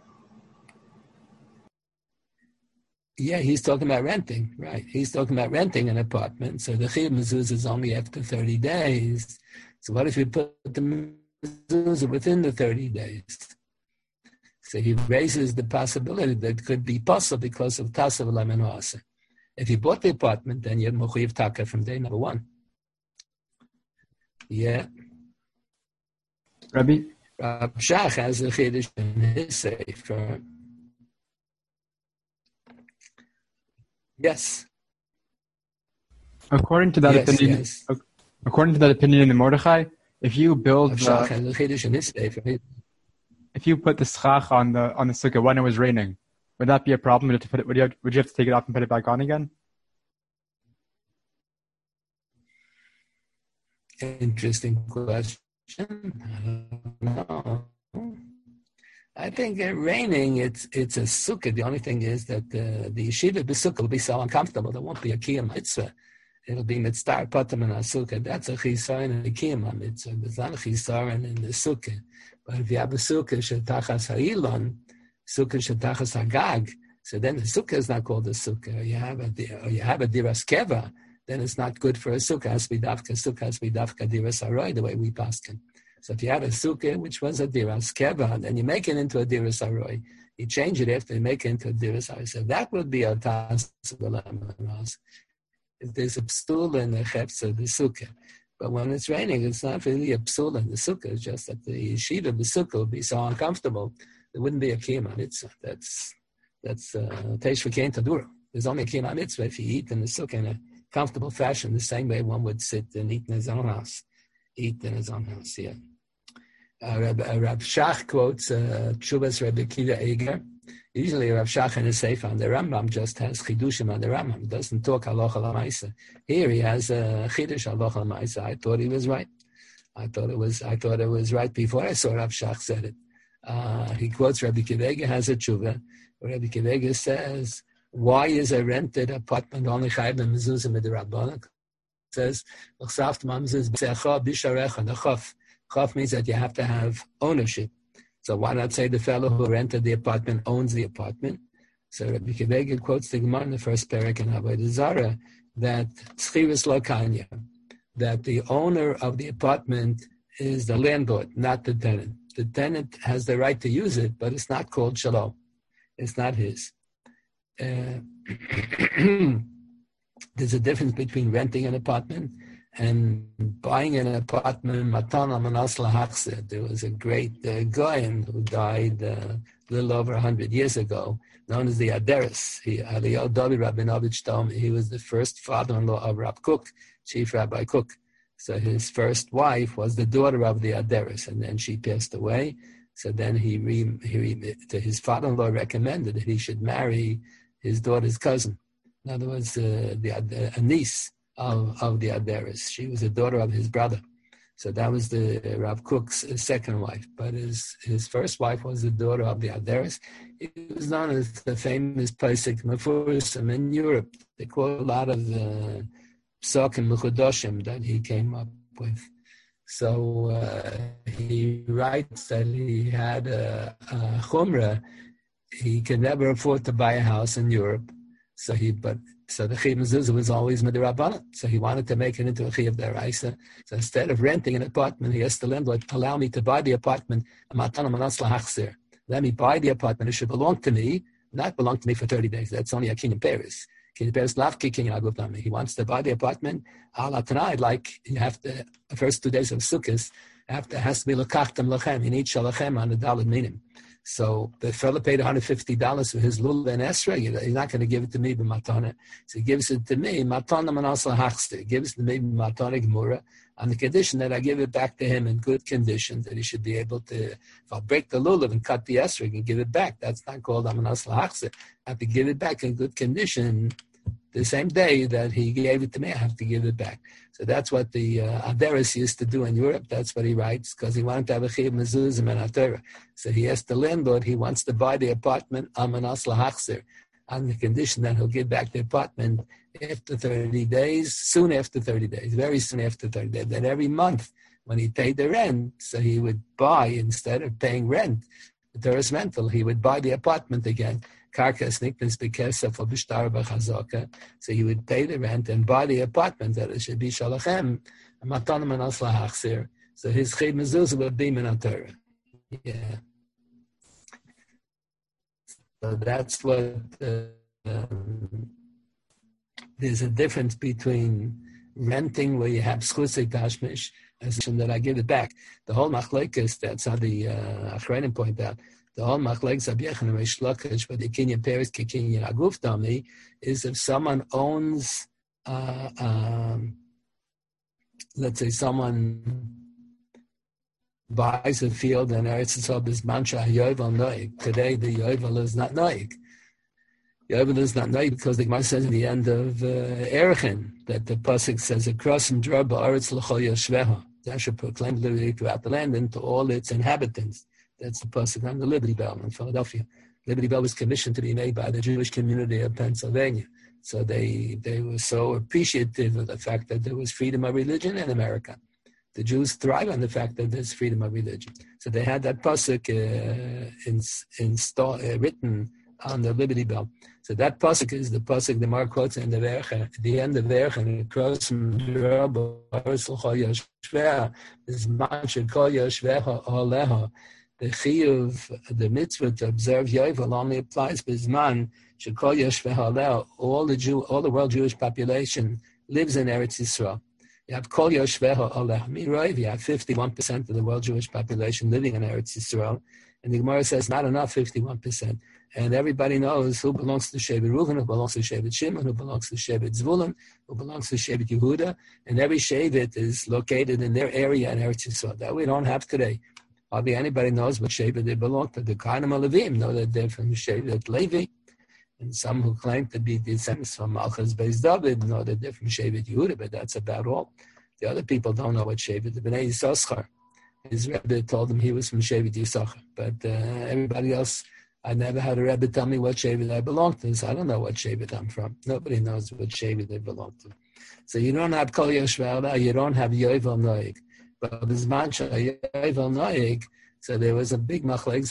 Yeah, he's talking about renting, right? He's talking about renting an apartment. So the chiyuv mezuzah is only after thirty days. So what if you put the mezuzah within the thirty days? So he raises the possibility that it could be possible because of tasav lemon oasa. If you bought the apartment, then you're mechuyev taka from day number one. Yeah. Rabbi? Rav Shach has a chiddush in his sefer. Yes. According to that yes, opinion, yes. according to that opinion in the Mordechai, if you build Rav the, Shach has a chiddush in his sefer. if you put the schach on the on the sukkah when it was raining, would that be a problem? Would you have to put it, would you have, would you have to take it off and put it back on again? Interesting question. I don't know. I think uh, raining, it's it's a sukkah. The only thing is that uh, the yeshiva b'sukkah will be so uncomfortable. There won't be a kiyam mitzvah. It'll be mitzvah patam in a sukkah. That's a chisaron and a kiyam mitzvah. There's not a chisaron in the sukkah. But if you have a sukkah shetachas ha'ilon, sukkah shetachas ha'gag, so then the sukkah is not called a sukkah. Or you have a or you have a diras keva, then it's not good for a sukkah. It has to be dafka sukkah, has to be dafka diras haroy, the way we paskin. So if you had a sukkah, which was a diras keva, then you make it into a diras haroy. You change it after you make it into a diras haroy. So that would be a tas. If there's a psul in the chepsa, the sukkah. But when it's raining, it's not really a psul in the sukkah. It's just that the yeshiva of the sukkah would be so uncomfortable. There wouldn't be a kiyam mitzvah. That's that's teish v'kein tadura. There's only a kiyam mitzvah if you eat in the sukkah in a comfortable fashion, the same way one would sit and eat in his own house. Eat in his own house, yeah. Uh, Rab, uh, Rab Shach quotes uh, Tshuvas Rabbi Akiva Eiger. Usually Rab Shach in his sefer on the Rambam just has chidushim on the Rambam. He doesn't talk halacha l'maisa. Here he has a chidush halacha l'maisa. I thought he was right. I thought it was. I thought it was right before I saw Rab Shach said it. Uh, he quotes Rabbi Akiva Eiger has a tshuva. Rabbi Akiva Eiger says, "Why is a rented apartment only chayav b'mezuzah midrabanan?" Says, "L'chsaft mamzuz b'secha b'sharecha." The chaf chaf means that you have to have ownership. So why not say the fellow who rented the apartment owns the apartment? So Rabbi Akiva Eiger quotes the Gemara in the first parak in Avodah Zarah that tzchivis lo kanya, that the owner of the apartment is the landlord, not the tenant. The tenant has the right to use it, but it's not called shalom. It's not his. Uh, there's a difference between renting an apartment and buying an apartment. Matana manas lahachse. There was a great uh, Goyen who died uh, a little over a hundred years ago, known as the Aderes. He, Eliyahu David Rabinovich told me he was the first father-in-law of Rab Kook, Chief Rabbi Kook. So his first wife was the daughter of the Aderes, and then she passed away. So then he, re, he re, his father-in-law recommended that he should marry his daughter's cousin. In other words, uh, the, uh, a niece of, of the Aderes. She was the daughter of his brother. So that was the uh, Rav Kook's uh, second wife. But his, his first wife was the daughter of the Aderes. It was known as the famous Pesach Mefurim in Europe. They quote a lot of uh, psakim mechudoshim that he came up with. So uh, he writes that he had a, a chumrah. He could never afford to buy a house in Europe, so he but so the chiyuv mezuzah was always midrabanan. So he wanted to make it into a chiyuv deraisa. So instead of renting an apartment, he asked the landlord, "Allow me to buy the apartment. Let me buy the apartment. It should belong to me, not belong to me for thirty days. That's only a king in Paris. King in Paris, lavki king in He wants to buy the apartment. Allah tonight, like you have to the first two days of Sukkot, after has to be lekachtem lachem. You need shalachem on the daled minim." So the fellow paid one hundred fifty dollars for his lulav and esrog. He's not going to give it to me, but matana. So he gives it to me, matana manasla hachster. He gives it to me, matana gemura, on the condition that I give it back to him in good condition, that he should be able to, if I'll break the lulav and cut the esrog and give it back, that's not called manasla hachster. I have to give it back in good condition. The same day that he gave it to me, I have to give it back. So that's what the uh, Aderis used to do in Europe. That's what he writes, because he wanted to have a chiyuv mezuzah and a Torah. So he asked the landlord, he wants to buy the apartment amanas lahachzer, on the condition that he'll give back the apartment after thirty days, soon after thirty days, very soon after thirty days. Then every month, when he paid the rent, so he would buy, instead of paying rent, the Torah's rental, he would buy the apartment again. So he would pay the rent and buy the apartment that it should be shalachem. So his chiyuv mezuzah would be min Torah. Yeah. So that's what uh, um, there's a difference between renting where you have schusik tashmish and that I give it back. The whole machlekes, that's how the uh, Achronim point out. The whole machlekes of Yechon and Reish Lakish, but the Kinyan Paris, Kinyan Aguf Dami, is if someone owns, uh, um, let's say someone buys a field and Eretz Yisrael is Mancha Yovel Noig. Today the Yovel is not Noig. Yovel is not Noig because the Gemara says at the end of uh, Erechin that the pasuk says across from Drab Eretz L'chol Yoshveha. That should proclaim liberty throughout the land and to all its inhabitants. That's the pasuk on the Liberty Bell in Philadelphia. Liberty Bell was commissioned to be made by the Jewish community of Pennsylvania. So they they were so appreciative of the fact that there was freedom of religion in America. The Jews thrive on the fact that there's freedom of religion. So they had that pasuk uh, in, install, uh, written on the Liberty Bell. So that pasuk is the pasuk the Mar quotes in the Vercha, at the end of the Vercha, and it cross from Rabba is Manchad Kol Yashveha Aleha. The chiyuv, the mitzvah to observe Yovel only applies bisman shekol yeshveha aleha. All the Jew, all the world Jewish population lives in Eretz Yisrael. You have kol yeshveha aleha. Miroiv, you have fifty-one percent of the world Jewish population living in Eretz Yisrael, and the Gemara says not enough, fifty-one percent. And everybody knows who belongs to Shevet Reuven, who belongs to Shevet Shimon, who belongs to Shevet Zvulun, who belongs to Shevet Yehuda, and every Shevet is located in their area in Eretz Yisrael. That we don't have today. Hardly anybody knows what Shevet they belong to. The Kohanim Levim know that they're from Shevet Levi, and some who claim to be descendants from Malchus Beis David know that they're from Shevet Yehuda, but that's about all. The other people don't know what Shevet. The Bnei Yisachar, his Rebbe told him he was from Shevet Yisachar, but uh, everybody else, I never had a Rebbe tell me what Shevet I belong to, so I don't know what Shevet I'm from. Nobody knows what Shevet they belong to. So you don't have Kol Yoshveha, you don't have Yovel Noig. But Yovel Noig, so there was a big machlekes.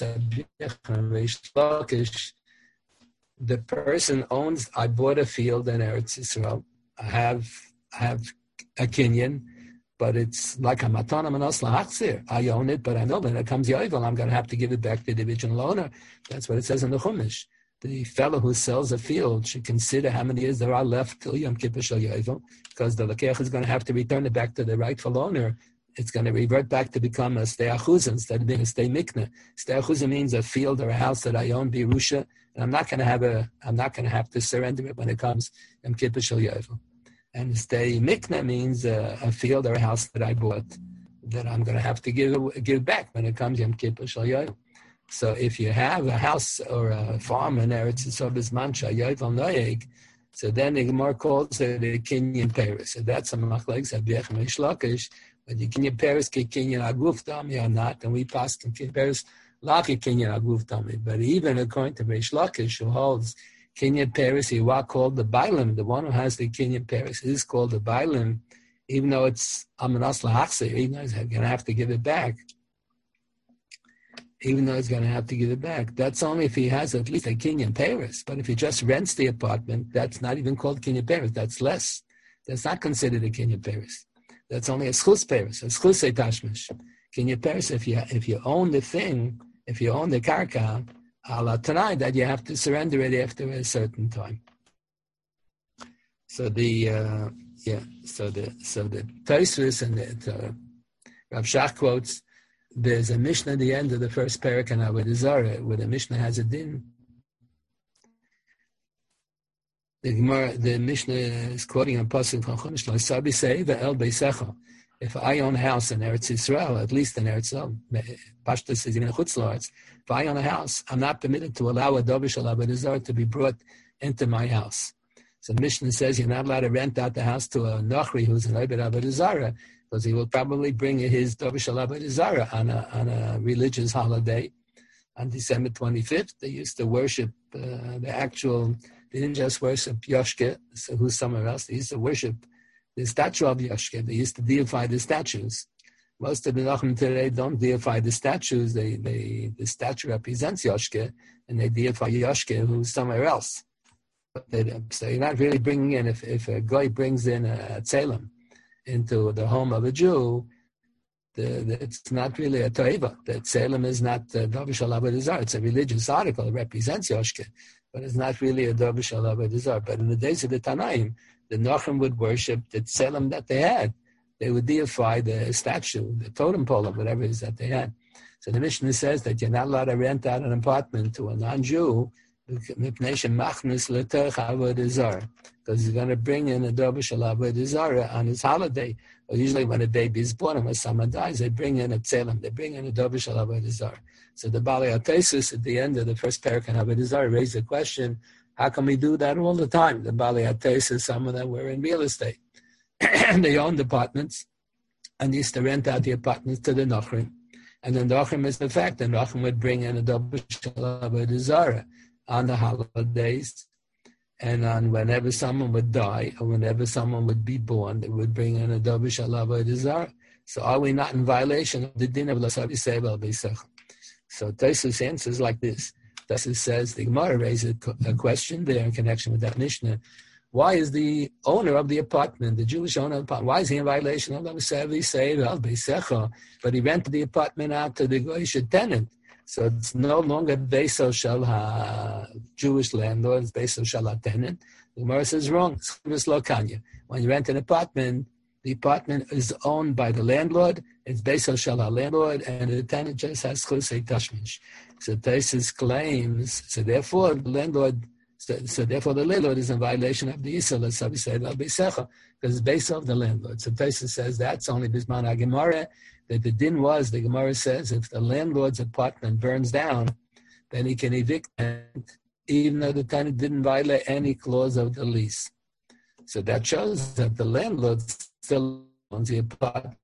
The person owns. I bought a field in Eretz Yisrael. I have I have a kinyan, but it's like a matana manos lahachzir. I own it, but I know when it comes Yovel, I'm going to have to give it back to the original owner. That's what it says in the Chumash. The fellow who sells a field should consider how many years there are left till Yom Kippur Shel Yovel, because the lekech is going to have to return it back to the rightful owner. It's going to revert back to become a stei achuzah instead of being a stei mikna. Stei achuzah means a field or a house that I own, birusha, and I'm not going to have a, I'm not going to have to surrender it when it comes Yom Kippur Shel Yovel. And stei mikna means a, a field or a house that I bought that I'm going to have to give give back when it comes Yom Kippur Shel Yovel. So if you have a house or a farm in Eretz Yisrael Bisman Shel Yovel Noeg, so then the Gemara calls it a kinyan Paris. So that's a machlekes of Yechon and Reish Lakish. But you kinyan Paris ke kinyan aguf dami or not, and we pass kinyan Paris like kinyan aguf dami. But even according to Reish Lakish, who holds Kinyan Paris, Iwa called the Bailim, the one who has the Kinyan Paris is called the Bailim, even though it's Amanas Lahakse, even though he's going to have to give it back. Even though he's going to have to give it back. That's only if he has at least a Kinyan Paris. But if he just rents the apartment, that's not even called Kinyan Paris. That's less. That's not considered a Kinyan Paris. That's only a Schus Paris, a Schus Tashmish. Kinyan Paris, if you, if you own the thing, if you own the karka, Allah tonight that you have to surrender it after a certain time. So the uh, yeah, so the so the Tosfos and the uh, Rav Shach quotes. There's a Mishnah at the end of the first parak in Avodah Zarah where the Mishnah has a din. The Gemara, the Mishnah is quoting a pasuk from Chumash Sabi say the El Beisecha. If I own a house in Eretz Yisrael, at least in Eretz Yisrael, Pashtus is even in Chutz La'aretz. If I own a house, I'm not permitted to allow a dovish al Avodah Zarah to be brought into my house. So the Mishnah says you're not allowed to rent out the house to a Nachri who's an Obed Avodah Zarah, because he will probably bring his dovish al Avodah Zarah on a on a religious holiday. On December twenty-fifth, they used to worship uh, the actual. They didn't just worship Yoshke, so who's somewhere else. They used to worship the statue of Yoshke. They used to deify the statues. Most of the Nachum today don't deify the statues. They, they, the statue represents Yoshke, and they deify Yoshke, who's somewhere else. They, so you're not really bringing in, if, if a guy brings in a tzelem into the home of a Jew, the, the, it's not really a toiva. The tzelem is not Dovish al Avodah Zarah. It's a religious article. It represents Yoshke, but it's not really a Dovish al Avodah Zarah. But in the days of the Tanaim, the Nachum would worship the tzelem that they had. They would deify the statue, the totem pole, or whatever it is that they had. So the Mishnah says that you're not allowed to rent out an apartment to a non-Jew because he's going to bring in a dovish al Avodah Zarah on his holiday. Or usually when a baby is born and when someone dies, they bring in a tzelem, they bring in a dovish al Avodah Zarah. So the Balei HaTosfos at the end of the first parak in Avodah Zarah raised the question, how can we do that all the time? The Balei HaTosfos, some of them were in real estate. And they owned apartments and used to rent out the apartments to the Nachrim. And then the Nachrim is the fact that Nachrim would bring in a dovish al Avodah Zarah on the holidays, and on whenever someone would die or whenever someone would be born, they would bring in a dovish al Avodah Zarah. So are we not in violation of the din of l'savi sevel b'secha? So Tosfos answers like this. Tosfos says the Gemara raises a question there in connection with that Mishnah. Why is the owner of the apartment, the Jewish owner of the apartment, why is he in violation of l'savi sevel b'secha? But he rented the apartment out to the Goyish tenant. So it's no longer Beiso Shal ha Jewish landlord, it's Beiso Shal ha tenant. The Gemara says wrong. When you rent an apartment, the apartment is owned by the landlord, it's Beiso Shal ha landlord, and the tenant just has Chusei Tashmish. So Tosfos claims, so therefore the landlord, so, so therefore the landlord is in violation of the Yisrael, as we say, because it's based off the landlord. So Tosfos says that's only Bisman HaGemara, that the din was, the Gemara says, if the landlord's apartment burns down, then he can evict it, even though the tenant didn't violate any clause of the lease. So that shows that the landlord still owns the apartment.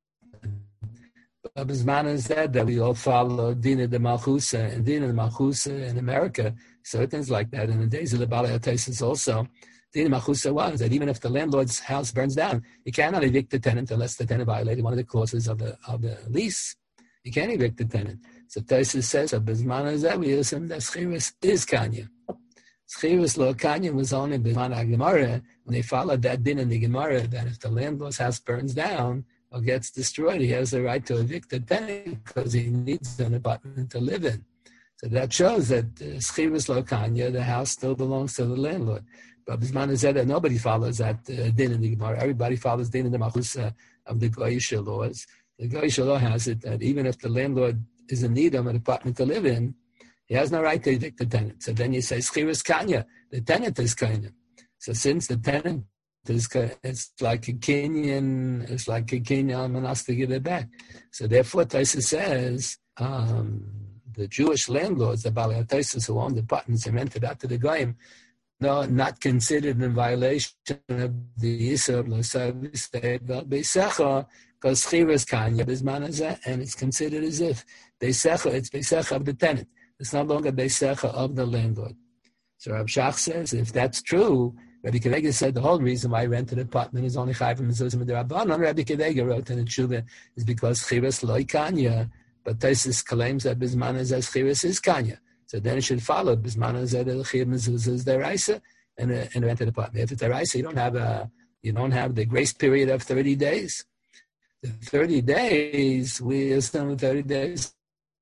But Bisman said that we all follow Dina de Malchusa, and Dina de Malchusa in America, certain things like that. In the days of the Balei HaTosfos also, Dina Malchusa was that even if the landlord's house burns down, you cannot evict the tenant unless the tenant violated one of the clauses of the of the lease. You can't evict the tenant. So Tosfos says, "Bisman is that we assume that Schirus is Kanya. Schirus lo Kanya was only Bisman HaGemara when they followed that din in the Gemara that if the landlord's house burns down or gets destroyed, he has the right to evict the tenant because he needs an apartment to live in. So that shows that Schirus lo Kanya, the house still belongs to the landlord." But Bisman said that nobody follows that uh, din in the Gemara. Everybody follows din in the Malchusa of the Goyish laws. The Goyish law has it that even if the landlord is in need of an apartment to live in, he has no right to evict the tenant. So then you say, Schirus Kanya, the tenant is Kanya. So since the tenant is it's like a Kenyan, it's like a Kenyan and us to give it back. So therefore, Tosfos says, um, the Jewish landlords, the Balei HaTosfos who own the apartments and rented out to the Goyim, no, not considered in violation of the Yisur l'savi sevel b'secha, because Schirus Kanya Bisman hazeh, and it's considered as if b'secha, it's b'secha of the tenant. It's no longer b'secha of the landlord. So Rav Shach says, if that's true, Rabbi Kedega said the whole reason why I rented an apartment is only Chayv Mezuzah Midrabanan. Rabbi Kedega wrote in the Tshuva is because Chiras loy Kanya, but Taisus claims that Bisman is as Chiras is Kanya. So then it should follow Bisman is that Chayv Mezuzah is deraisa and a and a rented apartment. If it's deraisa, you don't have a you don't have the grace period of thirty days. The thirty days we assume thirty days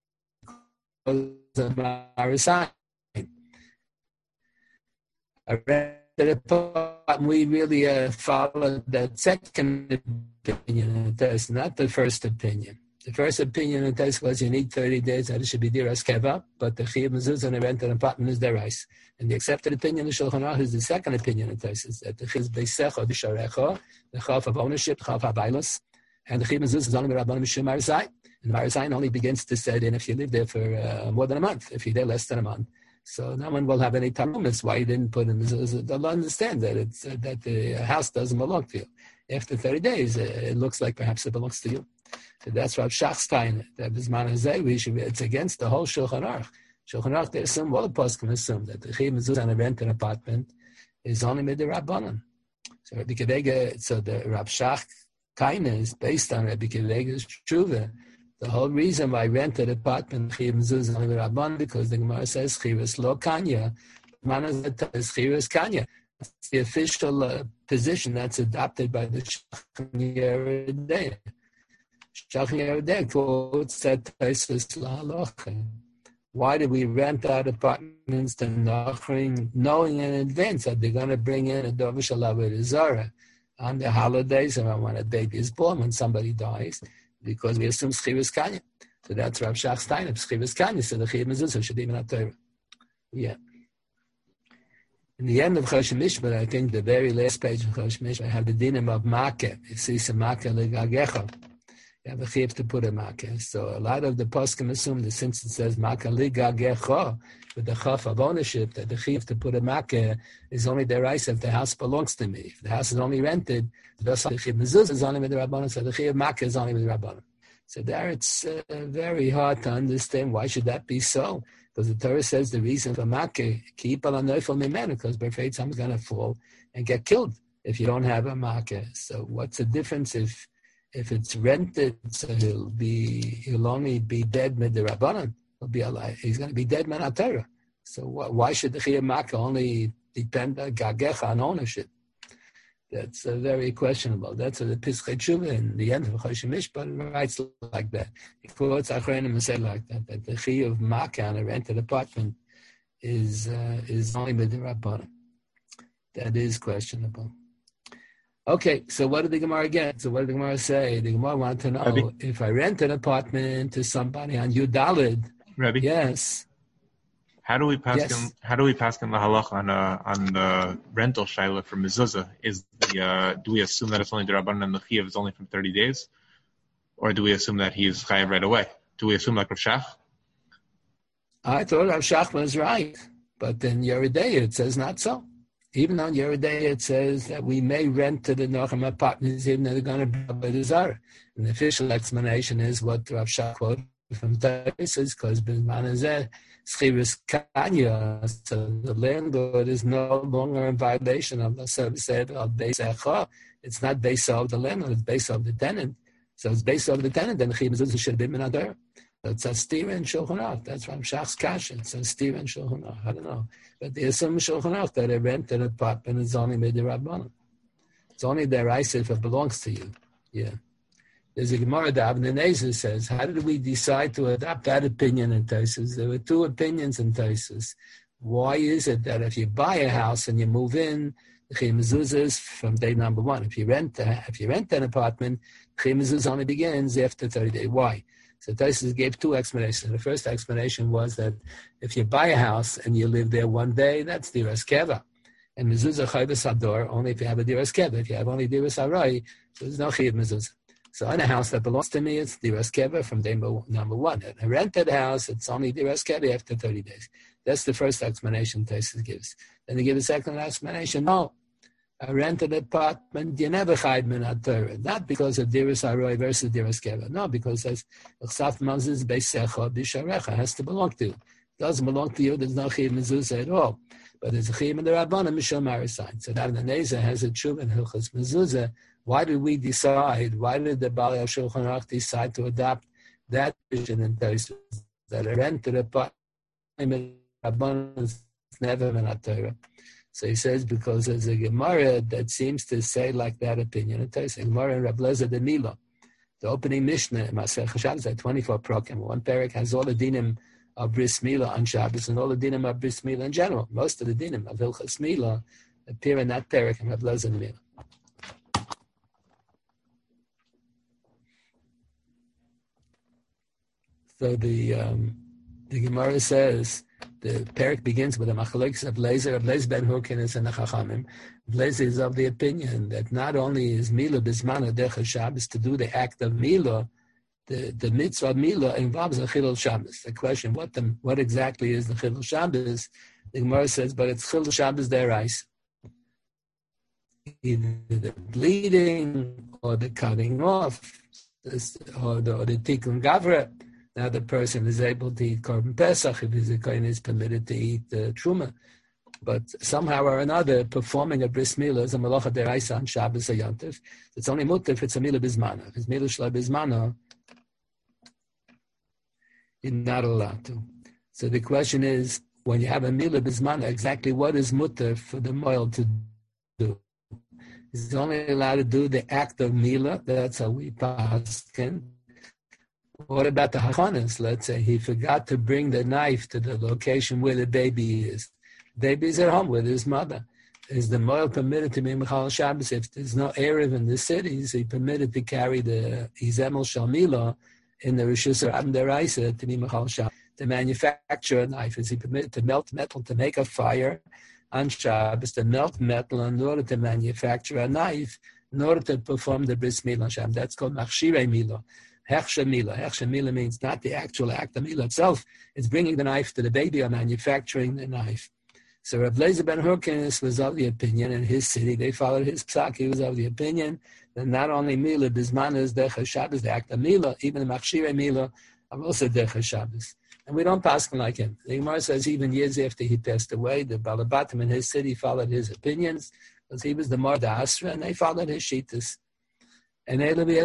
of Marisign. I rented apartment. We really uh, followed that second opinion, that's not the first opinion. The first opinion in test was you need thirty days that it should be diras keva, but the chiyuv mezuzah and the rented apartment is derais. And the accepted opinion of Shulchan Aruch is the second opinion in test is that the chiyuv beisecha b'sharecha, the chaf of ownership, the chaf habaylos, and the chiyuv mezuzah is only rabbanim mishum marizai. And marizai only begins to set in if you live there for uh, more than a month. If you're there less than a month. So no one will have any tarumas why you didn't put in. They'll understand that it's uh, that the house doesn't belong to you. After thirty days, uh, it looks like perhaps it belongs to you. So that's Rav Shach's time. That Bisman Hazeh, we should. It's against the whole Shulchan Aruch. Shulchan Aruch, they assume, all the poskim assume that the chiyuv mezuzah on a rented apartment is only midrabanan. So Rabbi Kedega, so the Rav Shach kindness is based on Rabbi Kedega's tshuva. The whole reason why I rented an apartment chiyuv mezuzah is only midrabanan because the Gemara says chiyuv lo kanya. Mana says chiyuv kanya. It's the official uh, position that's adopted by the Shach Yeridei. Shach Yeridei quotes that Taisus lahalacha. Why did we rent out apartments to Nachrim, knowing in advance that they're going to bring in a Dovish Alavid Zara on the holidays and when a baby is born, when somebody dies, because we assume Schivas Kanya. So that's Rav Shach Steiner, Schivas Kanya, so the Chiv Mezuzah should even have Torah. Yeah. In the end of Chosh Mishpat, I think the very last page of Chosh Mishpat, I have the dinim of Makeh. You see some Makeh Ligagecha. You have a chiv to put a Makeh. So a lot of the poskim assume that since it says Makeh Ligagecha, with the chaf of ownership, that the chiv to put a Makeh is only the rice if the house belongs to me. If the house is only rented, the chiv mezuzah is only with the Rabbanon, so the chiv Makeh is only with the Rabbanon. So there it's uh, very hard to understand why should that be so. Because the Torah says the reason for Makeh, keep ala neufel mimenu, because we're afraid someone's going to fall and get killed if you don't have a Makeh. So what's the difference if if it's rented? So he'll be he'll only be dead mid the Rabbanon. He'll be alive. He's going to be dead man Torah. So wh- why should the chiyuv Makeh only depend on gagecha on ownership? That's uh, very questionable. That's what the Pischei Tshuva in the end of Chosh Mishpat writes like that. He quotes Achronim and say like that, that the chiyuv Makeh on a rented apartment is uh, is only midrabanan. That is questionable. Okay, so what did the Gemara get? So what did the Gemara say? The Gemara wanted to know Rabbi, if I rent an apartment to somebody on Yudalid. Rabbi, yes. How do we pass yes. him? How do we pass him the halach on uh, on the rental shaila for mezuzah? Is the uh, do we assume that it's only the rabbanan and the chiyuv is only from thirty days, or do we assume that he's chayav right away? Do we assume like Rav Shach? I thought Rav Shach was right, but in Yeridei it says not so. Even on Yeridei it says that we may rent to the Nachem apartments even though they're going to be by the Zara. And the official explanation is what Rav Shach quoted from Taisus, because B'zman hazeh Schivus Kanya, so the landlord is no longer in violation of the service said of Beisecha. It's not based of the landlord, it's based of the tenant. So it's based of the tenant, then Chiv Mezuzah should have been Minadar. So it's a Stira and Shulchan Aruch. That's from Shach's Kasha. It's a Stira and Shulchan Aruch. I don't know. But they assume Shulchan Aruch that a rented apartment is only made the Rabbanon. It's only their ice if it belongs to you. Yeah. There's a Gemara that Avnei Nezer says, how did we decide to adopt that opinion in Taisus? There were two opinions in Taisus. Why is it that if you buy a house and you move in, the Chiyuv Mezuzah is from day number one. If you rent a, if you rent an apartment, the Chiyuv Mezuzah only begins after thirty days. Why? So Taisus gave two explanations. The first explanation was that if you buy a house and you live there one day, that's diras keva. And Mezuzah chayvus hador only if you have a diras keva. If you have only diras aray, so there's no Chiyuv Mezuzah. So in a house that belongs to me, it's diras keva from day number one. In a rented house, it's only diras keva after thirty days. That's the first explanation Taisus gives. Then they give a second explanation. No, a rented apartment, you never chayv min haTorah. Not because of diras aroy versus diras keva. No, because as chsaf mazis beisecha b'sharecha has to belong to you. It doesn't belong to you. There's no chiyuv mezuzah at all. But there's a chiyuv in the Rabbanan Mishal Marisayin. So that Neza has a tshuva in Hilchos Mezuzah. Why did we decide? Why did the Baalei Shulchan Aruch decide to adopt that vision in Tosfos that a rented apartment Rabbanan is never been a Torah? So he says because there's a Gemara that seems to say like that opinion. It says Gemara in Reb Lezer de Milo, the opening Mishnah in Masech Shabbos at twenty-four prokim. One parak has all the dinim of Bris Milah on Shabbos and all the dinim of Bris Milah in general. Most of the dinim of Hilchas Milah appear in that parak in Reb Lezer de Milo. So the um, the Gemara says the parak begins with a machlokes of Lezer of Lezer ben Hurkinis and the Chachamim. Lezer is of the opinion that not only is Milah bismana derech Shabbos to do the act of Milah, the, the mitzvah of Milah involves a Chilul Shabbos. The question, what the, what exactly is the Chilul Shabbos? The Gemara says, but it's Chilul Shabbos derais. Either the bleeding or the cutting off, or the, or the tikkun gavra. Now the person is able to eat korban pesach if his kohen is permitted to eat uh, truma, but somehow or another, performing a bris milah is a malacha deraisa on Shabbos or Yontif. It's only mutter if it's a milah bismana. If it's milah shla bismana, you're not allowed to. So the question is, when you have a milah bismana, exactly what is mutter for the moil to do? He's only allowed to do the act of milah. That's how we paskin. What about the hachanas? Let's say he forgot to bring the knife to the location where the baby is. The baby is at home with his mother. Is the moil permitted to be Mechal Shabbos? If there's no Erev in the cities, he permitted to carry the Izemel Shalmila in the Rishus Rabban Deraisa to be Mechal Shabbos. To manufacture a knife, is he permitted to melt metal to make a fire on Shabbos, to melt metal in order to manufacture a knife, in order to perform the Bris Milah on Shabbos? That's called Machshirei Milah. Hechsha Milah. Hechsha Milah means not the actual act of Milah itself. It's bringing the knife to the baby or manufacturing the knife. So Reb Lezer ben Hurkinis was of the opinion, in his city, they followed his psak, he was of the opinion that not only Milah, Bismana is Derech Shabbos, the act of Milah, even the Machshirei Milah are also Derech Shabbos. And we don't pass him like him. The Gemara says even years after he passed away, the Balabatim in his city followed his opinions, because he was the Marda Asra, and they followed his Shittas. And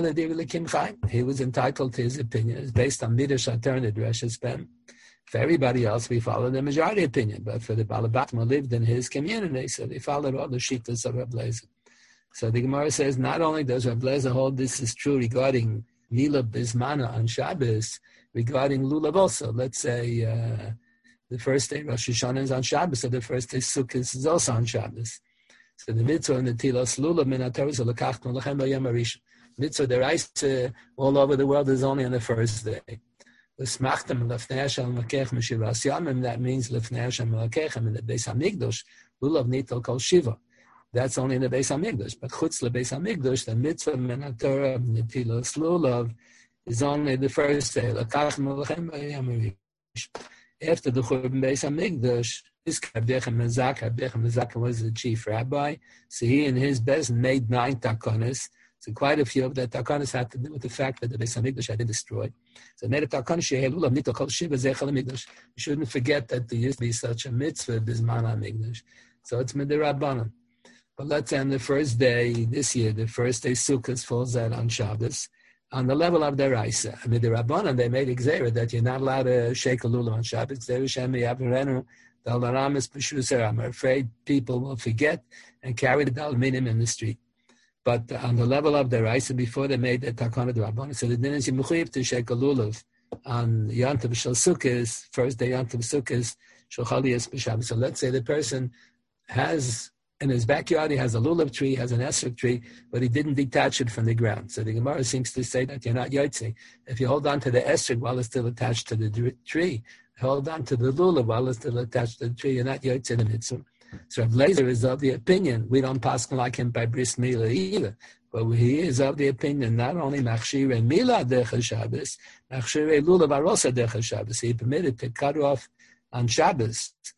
he was entitled to his opinion. It's based on Midrash Atern Dresh's Pem. For everybody else, we follow the majority opinion. But for the Balabatim who lived in his community, so they followed all the Shittas of Reb Lezer. So the Gemara says, not only does Reb Lezer hold this is true regarding Milah Bismana on Shabbos, regarding Lulav also. Let's say uh, the first day Rosh Hashanah is on Shabbos, so the first day Sukkot is also on Shabbos. So the mitzvah and the tilas Lulav min HaTorah is lekachnu lechem b'yom harishon. Mitzvah deraisa all over the world is only on the first day. L'smachtem lefnei Hashem l'kech m'shivas yamim. That means lefnei Hashem l'kechem in the Beis Hamikdash. Lulav nitel kol shiva. That's only in the Beis Hamikdash. But chutz leBeis Hamikdash, the mitzvah min HaTorah netilas Lulav is only the first day. L'kachnu lechem b'yom harishon. After the Churban Beis Hamikdash, this Abdechem Mezaka, Abdechem Mezaka was the chief rabbi. So he and his bezin made nine takanas. So quite a few of the takanas had to do with the fact that the Beis Hamikdash had been destroyed. So made a takanas shehelulav nito kol shiva zechel hamikdash. You shouldn't forget that there used to be such a mitzvah bisman hamikdash. So it's midirabbanan. But let's say on the first day this year, the first day Sukkot falls out on Shabbos. On the level of their Isa, I mean, the Rabbanan, they made exera that you're not allowed to shake a lulav on Shabbos. I'm afraid people will forget and carry the dalminim in the street. But on the level of their Isa, before they made the takana the Rabbanan, so the din is you mechuyev to shake a lulav on Yantav Shal Sukkos, first day Yantav Sukkos, Shochaliyas b'Shabbos. So let's say the person has in his backyard, he has a lulav tree, has an esrog tree, but he didn't detach it from the ground. So the Gemara seems to say that you're not yotze. If you hold on to the esrog while it's still attached to the tree, hold on to the lulav while it's still attached to the tree, you're not yotze the mitzvah. So Reb Lezer is of the opinion, we don't pass like him by bris milah either, but he is of the opinion not only machshirei milah derech Shabbos, machshirei lulav arosa derech Shabbos. He permitted to cut off on Shabbos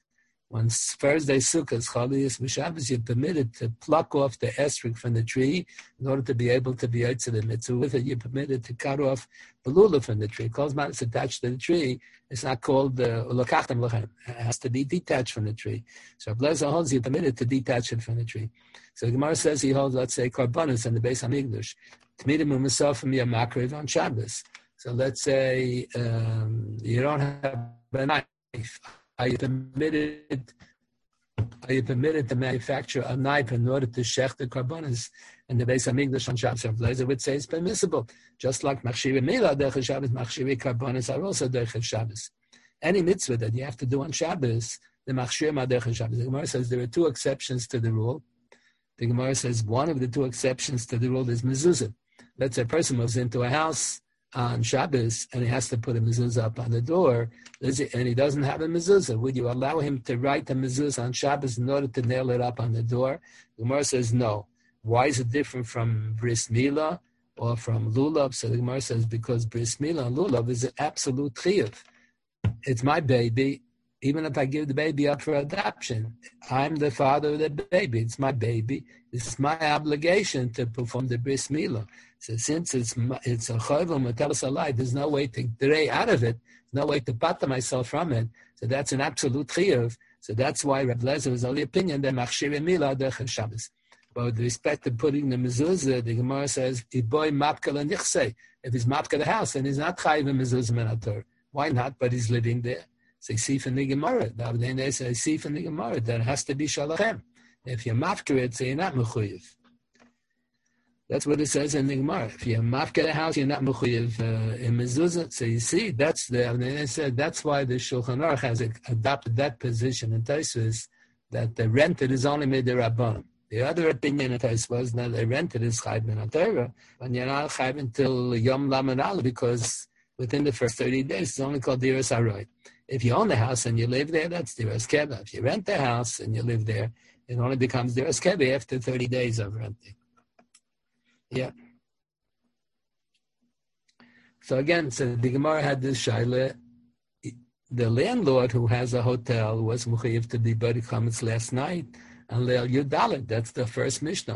On Thursday Sukkot, Chalias B'Shabbos, you're permitted to pluck off the esrog from the tree in order to be able to be out to the mitzvah. With it, you're permitted to cut off the lulav from the tree. Because it's attached to the tree, it's not called ulakachtem uh, lachem. It has to be detached from the tree. So Ablezer holds you're permitted to detach it from the tree. So the Gemara says he holds, let's say, karbanos in the Beis Hamikdash. Tmidim u'masofim yamakriv on Shabbos. So let's say um, you don't have a knife. Are you permitted? Are you permitted to manufacture a knife in order to shech the karbonis in the Beis Hamikdash on Shabbos? Blazer would say it's permissible, just like machshiri mila derech Shabbos, machshiri karbonis are also derech Shabbos. Any mitzvah that you have to do on Shabbos, the machshiri ma derech Shabbos. The Gemara says there are two exceptions to the rule. The Gemara says one of the two exceptions to the rule is mezuzah. Let's say a person moves into a house on Shabbos and he has to put a mezuzah up on the door, and he doesn't have a mezuzah. Would you allow him to write the mezuzah on Shabbos in order to nail it up on the door? The Gemara says no. Why is it different from bris milah or from lulav? So the Gemara says because bris milah and lulav is an absolute chiyuv. It's my baby. Even if I give the baby up for adoption, I'm the father of the baby. It's my baby. It's my obligation to perform the bris milah. So since it's it's a chayvah matelas alai, there's no way to dray out of it. There's no way to pata myself from it. So that's an absolute chiyuv. So that's why Reb Lezer is of the opinion that machshiri milah derech Shabbos. But with respect to putting the mezuzah, the Gemara says iboy mapka l'nichsei. If he's mapka the house, then he's not chayiv mezuzah menator. Why not? But he's living there. So you see from the Gemara. Then they say, see from the Gemara that it has to be shalachem. If you're mafker it, so you're not mechuyev. That's what it says in the Gemara. If you're mafker the house, you're not mechuyev uh, in mezuzah. So you see, that's the. And they said that's why the Shulchan Aruch has adopted that position in Tosfos that the rented is only made the rabbanim. The other opinion in Tosfos was that the rented is chayv min Torah, but you're not chayv until Yom Lamed Aleph because within the first thirty days it's only called diras haroy. If you own the house and you live there, that's diras keva. If you rent the house and you live there, it only becomes diras keva after thirty days of renting. Yeah. So again, so the Gemara had this shaila. The landlord who has a hotel was mechuyev to be body chametz last night, and leil yudalit. That's the first mishnah.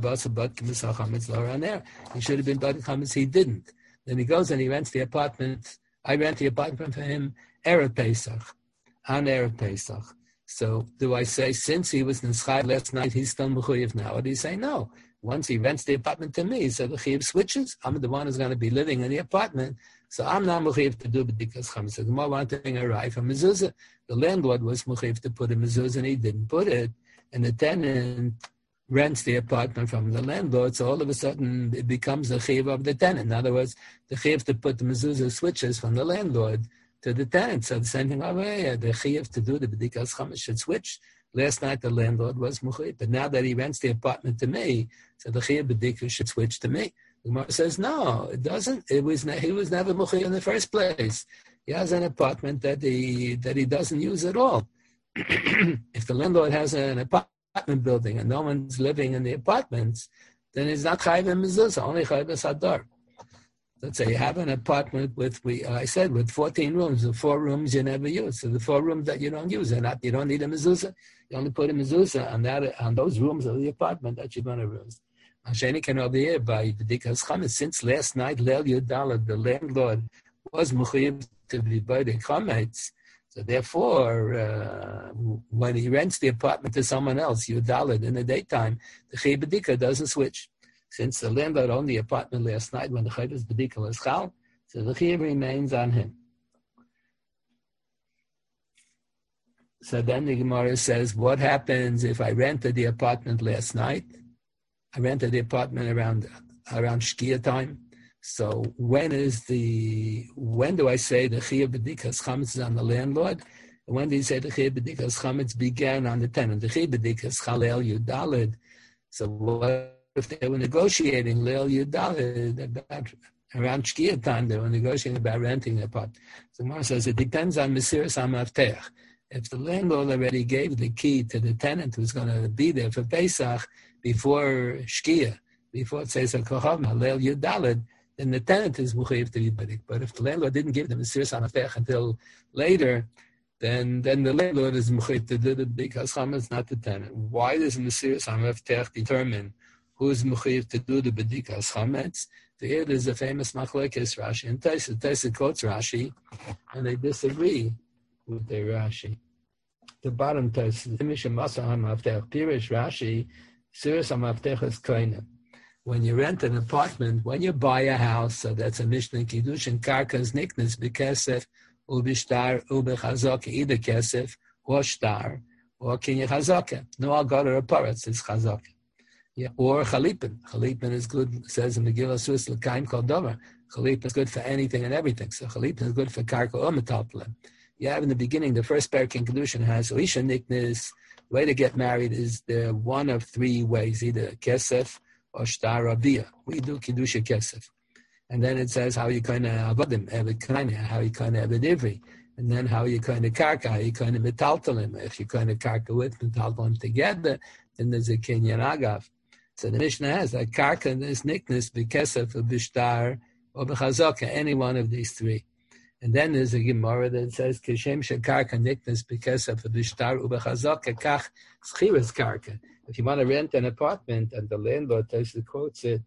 He should have been body chametz. He didn't. Then he goes and he rents the apartment. I rent the apartment for him. Erev Pesach, on Erev Pesach. So do I say since he was nischayv last night, he's still mechuyev now? Or do you say no? Once he rents the apartment to me, so the chiyuv switches. I'm the one who's going to be living in the apartment, so I'm not mechuyev to do b'dikas chametz. So the more one thing arrived from mezuzah. The landlord was mechuyev to put a mezuzah, and he didn't put it, and the tenant rents the apartment from the landlord, so all of a sudden it becomes the chiyuv of the tenant. In other words, the chiyuv to put the mezuzah switches from the landlord to the tenant. So the same thing over here, the chiyuv to do the b'dikas chametz should switch. Last night the landlord was mechuyev, but now that he rents the apartment to me, so the chiyuv b'dikas should switch to me. The Gemara says no, it doesn't. It was ne- he was never mechuyev in the first place. He has an apartment that he that he doesn't use at all. If the landlord has an apartment building and no one's living in the apartments, then it's not chayiv in mezuzah, only chayiv sadar. Let's say you have an apartment with, we uh, I said, with fourteen rooms. The four rooms you never use. So the four rooms that you don't use, are not, you don't need a mezuzah. You only put a mezuzah on that, on those rooms of the apartment that you're going to use. Masheni can over here by b'dikas chametz. Since last night, Leil Yudalad, the landlord was mechuyev to be by the chametz. So therefore, uh, when he rents the apartment to someone else, Yudalad in the daytime, the chiyuv b'dika doesn't switch. Since the landlord owned the apartment last night when the chayvus b'dika was chal, so the chiyuv remains on him. So then the Gemara says, what happens if I rented the apartment last night? I rented the apartment around around Shkia time. So when is the when do I say the chiyuv b'dikas chametz is on the landlord? And when do you say the chiyuv b'dikas chametz began on the tenant? The chiyuv b'dikas chalel yudalid. So what if they were negotiating leil yudalid about around Shkia time? They were negotiating about renting the apartment. So Gemara says it depends on mesiras hamaftech. If the landlord already gave the key to the tenant who's going to be there for Pesach before Shkia, before it says Kochama, Leil Yudalid, then the tenant is mechuyev to be badik. But if the landlord didn't give them the mesiras hamaftech until later, then then the landlord is mechuyev to do the b'dikas chametz, not the tenant. Why does Mesiras HaMaftech determine who is mechuyev to do the b'dikas chametz? Here there's a famous machlekes Rashi and Tosfos. Tosfos quotes Rashi, and they disagree with their Rashi. The bottom Tosfos, Mishum Masa HaMaftech, Pirish Rashi, Mesiras HaMaftech is koine. When you rent an apartment, when you buy a house, so that's a Mishnah Kiddushin, Karkas Niknas B'Kesef, Ubishtar, Ubechazaka, either Kesef, or Shtar, or Kinyan Chazaka. No Algar or Paretz is Chazaka. Yeah, or Chalipin. Chalipin is good, says in Megillah Sus, L'kaim Kol Dover. Chalipin is good for anything and everything. So Chalipin is good for Karka or Metalpilin. You have in the beginning, the first parak in Kedushin has Isha Niknas. The way to get married is the one of three ways, either Kesef or Shtar or Bia. We do Kiddusha Kesef. And then it says how you kind of avodim, eved kind of, how you kind of eved ivri, and then how you kind of karka, how you kind of metaltalim. If you kind of karka with metaltalim together, then there's a kinyan agav. So the Mishnah has that karka is niknas b'kesef or b'shtar or b'chazaka, any one of these three. And then there's a Gemara that says kishem shekarka niknas b'kesef or b'shtar or b'chazaka kach schiras karka. If you want to rent an apartment and the landlord tells the quotes it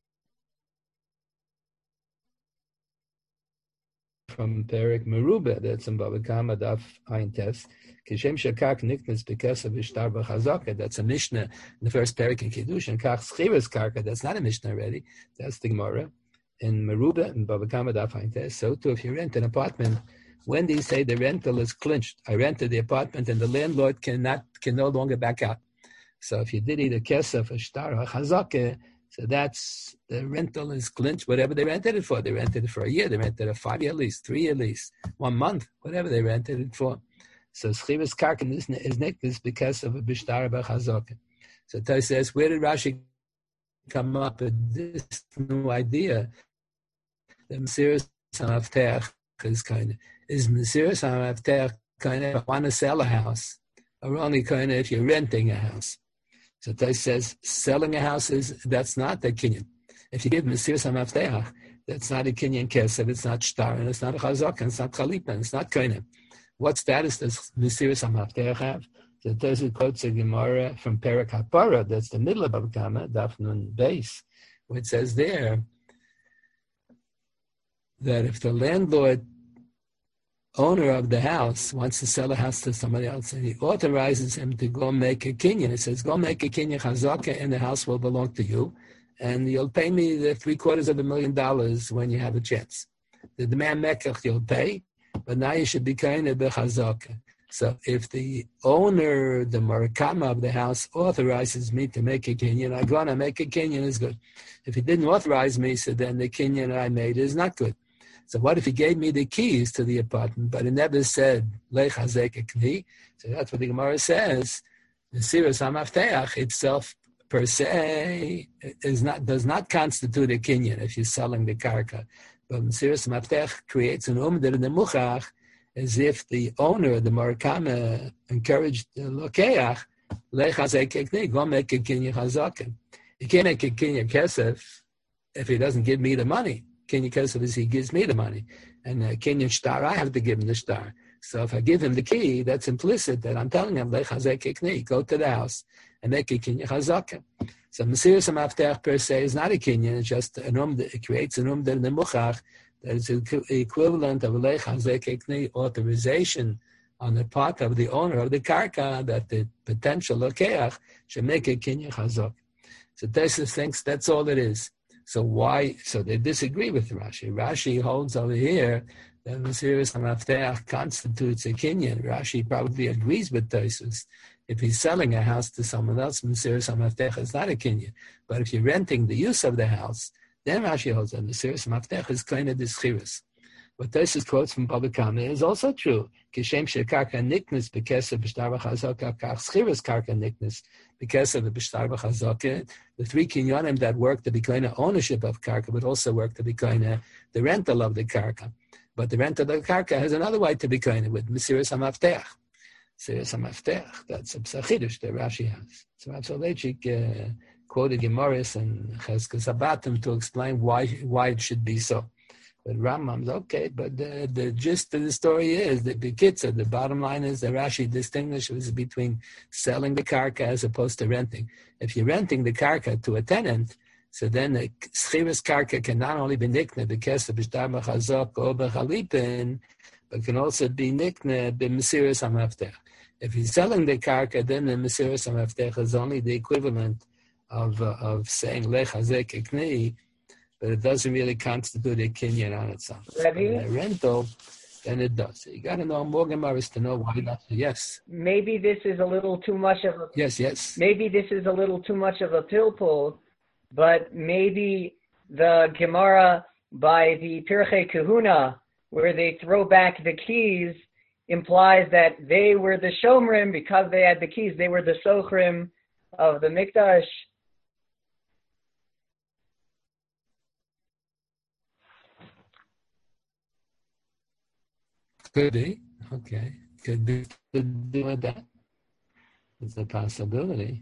from Perik Meruba, that's in Bava Kama Daf Ayin Tes. Kishem Shakak Niknas B'Kesef V'Shtar B'Chazaka. That's a Mishnah in the first Perik in Kiddush. And Kach Schiras Karka. That's not a Mishnah already. That's the Gemara in Meruba in Bava Kama Daf Ayin Tes. So too, if you rent an apartment, when they say the rental is clinched, I rented the apartment and the landlord cannot can no longer back out. So if you did either Kesef or Shtar or Chazaka, so that's, the rental is clinched, whatever they rented it for. They rented it for a year, they rented it a five-year lease, three-year lease, one month, whatever they rented it for. So Schivas Karkan is, is niknas because of a Bishtar B'Chazaka. So Tosfos says, where did Rashi come up with this new idea? The Mesiras HaMaftech is kind of, is Mesiras HaMaftech kind of, want to sell a house, or only kind of if you're renting a house. So Tosfos says, selling a house is, that's not the kinyan. If you give Mesiras HaMaftech, that's not a kinyan kesef, it's not shtar, and it's not a chazaka, and it's not chalipa, and it's not koinem. What status does Mesiras HaMaftech have? So Tosfos quotes a Gemara from Perak HaPara, that's the middle of Bava Kama, Daf Nun Beis, where it says there that if the landlord owner of the house wants to sell a house to somebody else, and he authorizes him to go make a kinyan. It says, go make a kinyan chazaka, and the house will belong to you, and you'll pay me the three quarters of a million dollars when you have a chance. The demand mekach you'll pay, but now you should be kind of bechazaka. So if the owner, the marakama of the house, authorizes me to make a kinyan, I'm going to make a kinyan is good. If he didn't authorize me, so then the kinyan I made is not good. So what if he gave me the keys to the apartment, but he never said, Lech hazek kni? So that's what the Gemara says. The Mesiras HaMaftech itself, per se, is not, does not constitute a kinyan if you're selling the karka. But Mesiras HaMaftech creates an umder in the muchach, as if the owner, the marakama, encouraged the lokeach, Lech hazek kni, go make a kinyan chazaka. You can't make a kinyan kesef if he doesn't give me the money. Kinyan kesef is he gives me the money, and uh, kinyan shtar I have to give him the shtar. So if I give him the key, that's implicit that I'm telling him, Lech hazek kni, go to the house and make a kinyan chazaka. So Mesiras HaMaftech per se is not a kinyan; it's just an um. It creates an umder in the muchach that is equivalent of a Lech hazek kni authorization on the part of the owner of the karka that the potential lokeach should make a kinyan chazaka. So Tosfos thinks that's all it is. So why? So they disagree with Rashi. Rashi holds over here that Mesiras HaMaftech constitutes a kinyan. Rashi probably agrees with Tosfos. If he's selling a house to someone else, Mesiras HaMaftech is not a kinyan. But if you're renting the use of the house, then Rashi holds that Mesiras HaMaftech is kind of dischiras. What Tosfos quotes from Bava Kama is also true. Kishem shekarka niknas b'kesef b'shtar b'chazaka kach schiras karka niknas b'kesef b'shtar b'chazaka. The three kinyanim that work to be kind of ownership of karka, but also work to be kind of the rental of the karka. But the rental of the karka has another way to be kind of with Mesiras HaMaftech. Mesiras HaMaftech, that's a psachidush that Rashi has. So Rav Soloveitchik uh, quoted Gemaris and Cheskes Abatim to explain why why it should be so. But Rambam's okay, but the, the gist of the story is that the Kitzur, the bottom line is that Rashi distinguishes between selling the karka as opposed to renting. If you're renting the karka to a tenant, so then the schiras karka can not only be nikne b'kesef b'shtar b'chazak or b'chalipin, but can also be nikne b'mesiras hamaftech. If he's selling the karka, then the mesiras hamaftech is only the equivalent of uh, of saying lech hazek ekni, but it doesn't really constitute a kinyan on itself. Rebbe? A rental, then it does. You got to know more Gemaras to know why not. Yes. Maybe this is a little too much of a. Yes, yes. Maybe this is a little too much of a pilpul, but maybe the Gemara by the Pirchei Kahuna, where they throw back the keys, implies that they were the Shomrim because they had the keys. They were the Sochrim of the Mikdash. Could be. Okay. Could be. Could do with that. It's a possibility.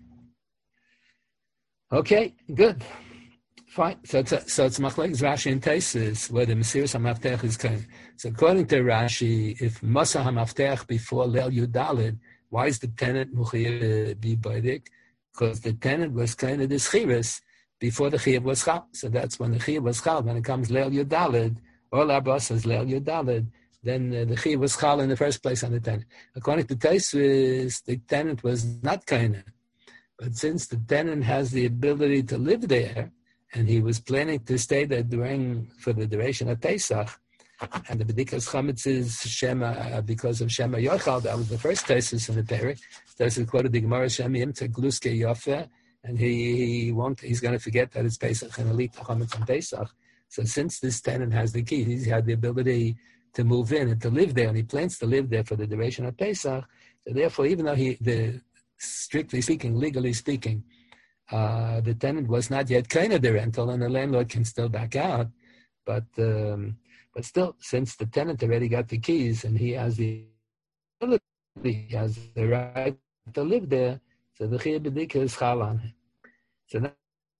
Okay, good. Fine. So it's a, so it's Machlekes Rashi and Taisus where the Mesiras HaMaftech is kind. So according to Rashi, if Masa HaMaftech before Leil Yudalid, why is the tenant Muchiyah be Baidik? Because the tenant was kind of the Schiras before the Chiyah was Chal. So that's when the Chiyah was Chal. When it comes Leil Yudalid, all our bosses Leil Yudalid, then uh, the Chiyah was Chal in the first place on the tenant. According to Taisus, the tenant was not kind of. But since the tenant has the ability to live there, and he was planning to stay there during for the duration of Pesach, and the B'dikas Chametz is Shema uh, because of Shema Yochal. That was the first Taisus in the Perek. Taisus quoted the Gemara Shema Yimtzeh Gluske Yofe, and he, he won't. He's going to forget that it's Pesach and Elit Chametz on Pesach. So since this tenant has the key, he's had the ability to move in and to live there, and he plans to live there for the duration of Pesach. So therefore, even though he the strictly speaking, legally speaking, uh, the tenant was not yet kind of the rental, and the landlord can still back out. But um, but still, since the tenant already got the keys and he has the he has the right to live there, so the chiyuv b'dika is chal on him. So now,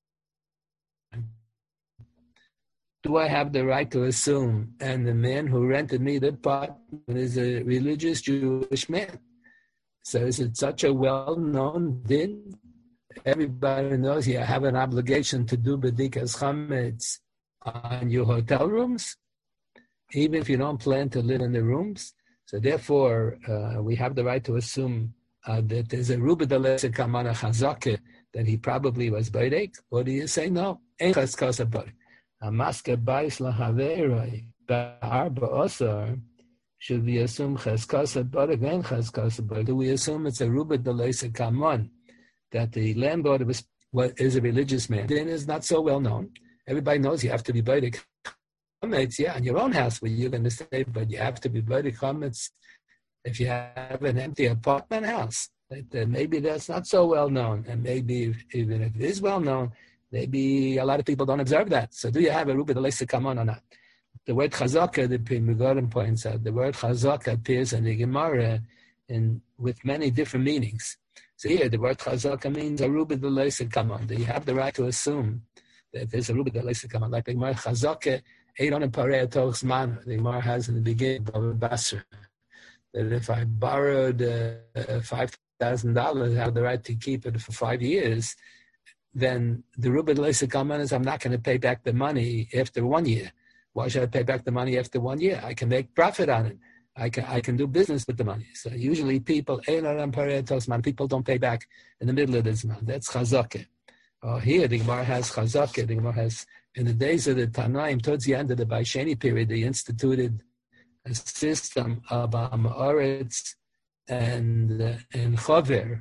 do I have the right to assume? And the man who rented me the apartment is a religious Jewish man. So is it such a well-known din? Everybody knows you have an obligation to do b'dikas chametz on your hotel rooms, even if you don't plan to live in the rooms. So therefore, uh, we have the right to assume uh, that there's a ruba d'alesa kamana chazake that he probably was b'dek. Or do you say no? Ein chazkasa b'dek. A maske bais lahaveroi ba'ar ba'osar. Should we assume chazkasa b'dek and chazkasa b'dek? Do we assume it's a ruba d'alesa kamon that the landlord was what is a religious man? Then is not so well known. Everybody knows you have to be b'dek. Yeah, in your own house where you're going to stay, but you have to be b'dek chametz if you have an empty apartment house. That, uh, maybe that's not so well known, and maybe if, even if it is well known, maybe a lot of people don't observe that. So, do you have a ruba d'alesa kamon or not? The word chazaka, the Megadim points out, the word chazaka appears in the Gemara in with many different meanings. So here, the word chazaka means a ruba d'alesa kamon. Do you have the right to assume that there's a ruba d'alesa kamon, like the Gemara chazaka? Eight on a parei tochs man. The Gemara has in the beginning of Basra that if I borrowed uh, five thousand dollars, I have the right to keep it for five years. Then the ruba d'alesa kamon is I'm not going to pay back the money after one year. Why should I pay back the money after one year? I can make profit on it. I can I can do business with the money. So usually people eight on a parei tochs man. People don't pay back in the middle of this month. That's chazakah. Oh, here the Gemara has chazakah. The Gemara has. In the days of the Tanaim, towards the end of the Baisheni period, they instituted a system of Amoritz and uh, and Chaver,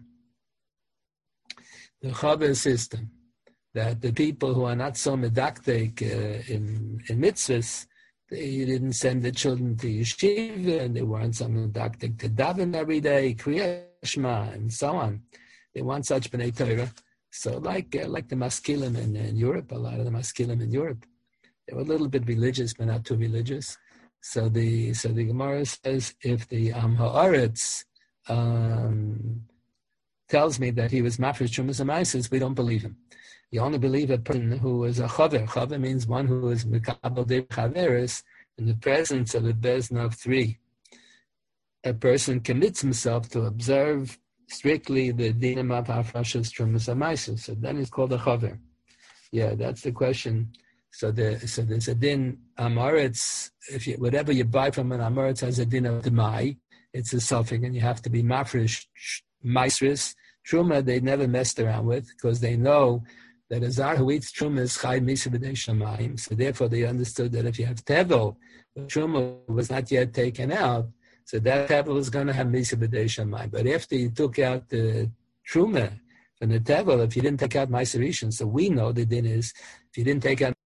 the Chaver system, that the people who are not so medaktek uh, in in mitzvahs, they didn't send the children to yeshiva, and they weren't so medaktek to daven every day, Kriya Shema, and so on. They want such b'nei Torah. So like uh, like the Maskilim in, in Europe, a lot of the Maskilim in Europe, they were a little bit religious, but not too religious. So the so the Gemara says if the Am Haaretz um, tells me that he was mafresh Trumas Amaisis, we don't believe him. You only believe a person who is a chaver. Chaver means one who is mikabel de chaveris, in the presence of a bezna of three, a person commits himself to observe strictly the dinim of hafrashas trumas hamaisos. So then it's called a chaver. Yeah, that's the question. So the so there's a din amaretz. If you, whatever you buy from an amaretz has a din of demai, it's a suffix, and you have to be mafresh maisris. Truma they never messed around with because they know that a zar who eats truma is chai misa b'dei shamayim. So therefore they understood that if you have tevel, the truma was not yet taken out, so that tevel is going to have misa b'dei shamayim. But after you took out the truma from the tevel, if you didn't take out ma'aser rishon, so we know the din is if you didn't take out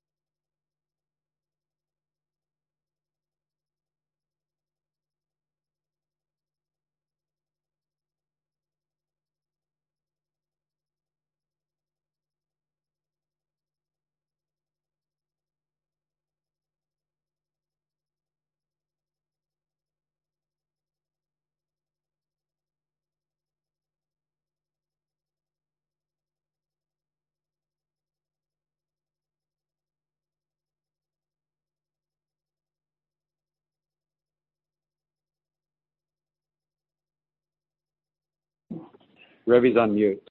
Rebbe's on mute.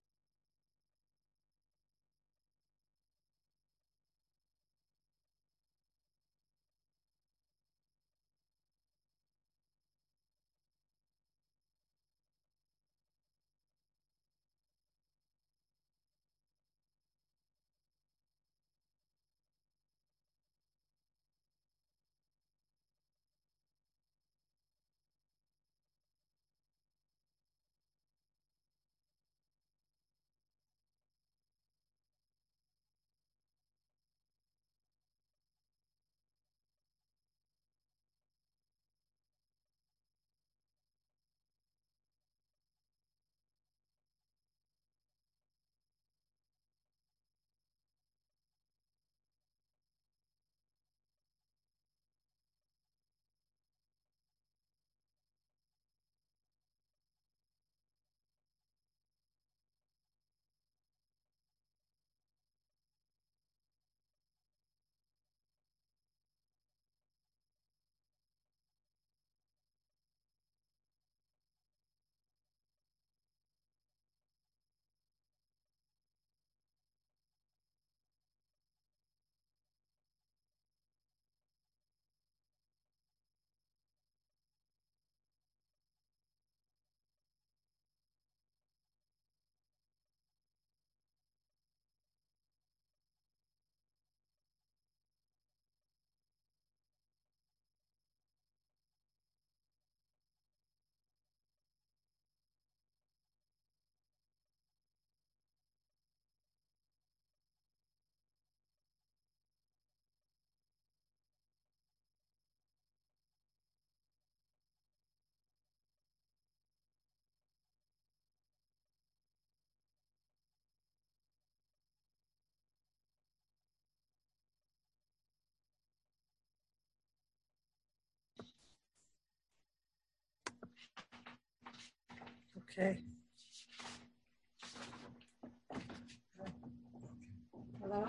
Okay. Hello?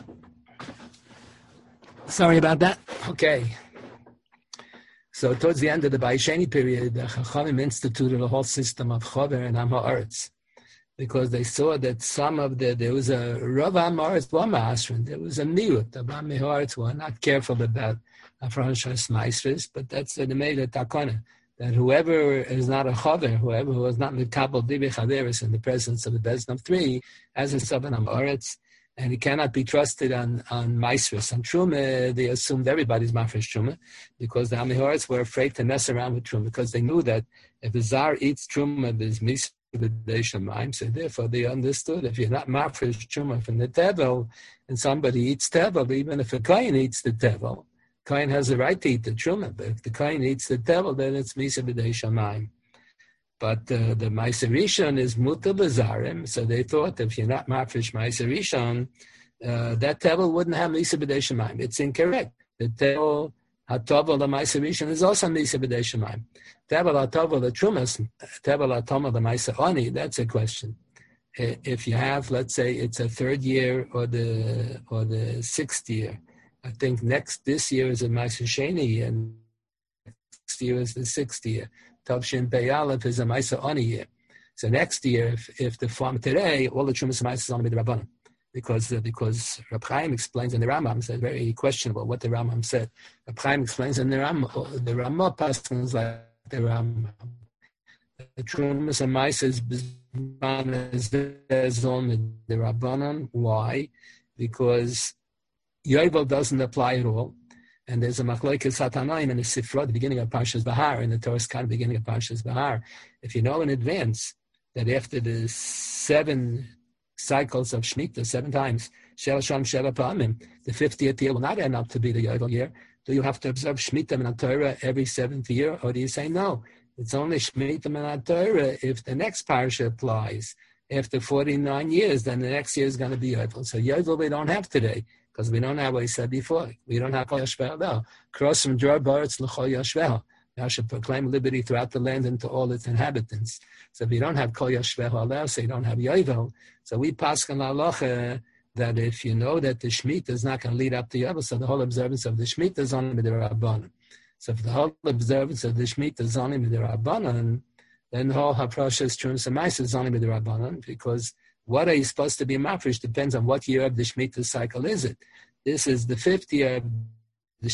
Sorry about that. Okay. So towards the end of the Baisheni period, the Chachamim instituted a whole system of Chover and Am Ha'aretz, because they saw that some of the, there was a Rav Am Ha'aretz, one Ma'asrin, there was a Miut of Am Ha'aretz, who are not careful about Afranshas Maisris, but that's the made a takana, that whoever is not a Chover, whoever who is not Mikabel Dibi Chaveris in the presence of the Bezin of three, has a Savan Am Ha'aretz, and he cannot be trusted on, on Maisris. On Truma, they assumed everybody's Mafresh Truma, because the Am Ha'aretz were afraid to mess around with Truma, because they knew that if a Zar eats Truma, there's Mis so therefore they understood if you're not mafresh truma from the tevel and somebody eats tevel, even if a kohen eats the tevel, kohen has the right to eat the truma, but if the kohen eats the tevel, then it's misa b'dei shamayim. But uh, the ma'aser rishon is mutar b'zarim, so they thought if you're not mafresh ma'aser rishon, uh, that tevel wouldn't have misa b'dei shamayim. It's incorrect. The tevel Hatovel the Ma'aser Rishon is also Misa B'dei Shamayim. Tevel Hatovel the Trumas, Tevel Hatovel the Ma'aser Oni, that's a question. If you have, let's say, it's a third year or the or the sixth year, I think next this year is a Ma'aser Sheni, and next year is the sixth year. Tavshin Pei Aleph is a Ma'aser Ani year. So next year, if, if the farm today, all the Trumas Ma'aser is only with the Rabbanim. Because uh, because Reb Chaim explains in the Rambam, said very questionable what the Rambam said. Reb Chaim explains in the Rambam, the Rambam passes like the Rambam. The Trumas and Ma'aser is only the Rabbanan. Why? Because Yovel doesn't apply at all, and there's a Machlokes Hatanaim in the Sifra at the beginning of Parshas Bahar, in the Torah kind of beginning of Parshas Bahar. If you know in advance that after the seven cycles of Shemitah, seven times, Shel Sham Sheva Pa'amim, the fiftieth year will not end up to be the Yovel year. Do you have to observe Shemitah Minat Torah every seventh year, or do you say no? It's only Shemitah Minat Torah if the next parsha applies. After forty-nine years, then the next year is going to be Yovel. So Yovel we don't have today, because we don't have what he said before. We don't have Kol Yashvel now. Cross from Dror Baretz L'Chol Yashvel. Thou should proclaim liberty throughout the land and to all its inhabitants. So if you don't have Kol Yashvel Aleh, so you don't have Yovel. So we pass on halacha that if you know that the Shemitah is not going to lead up to Yovel, so the whole observance of the Shemitah is only with the Rabbanan. So if the whole observance of the Shemitah is only with the Rabbanan, then the whole Haprashas Trumas and Ma'aser is only with the Rabbanan, because what are you supposed to be mafresh depends on what year of the Shemitah cycle is it. This is the fifth year of the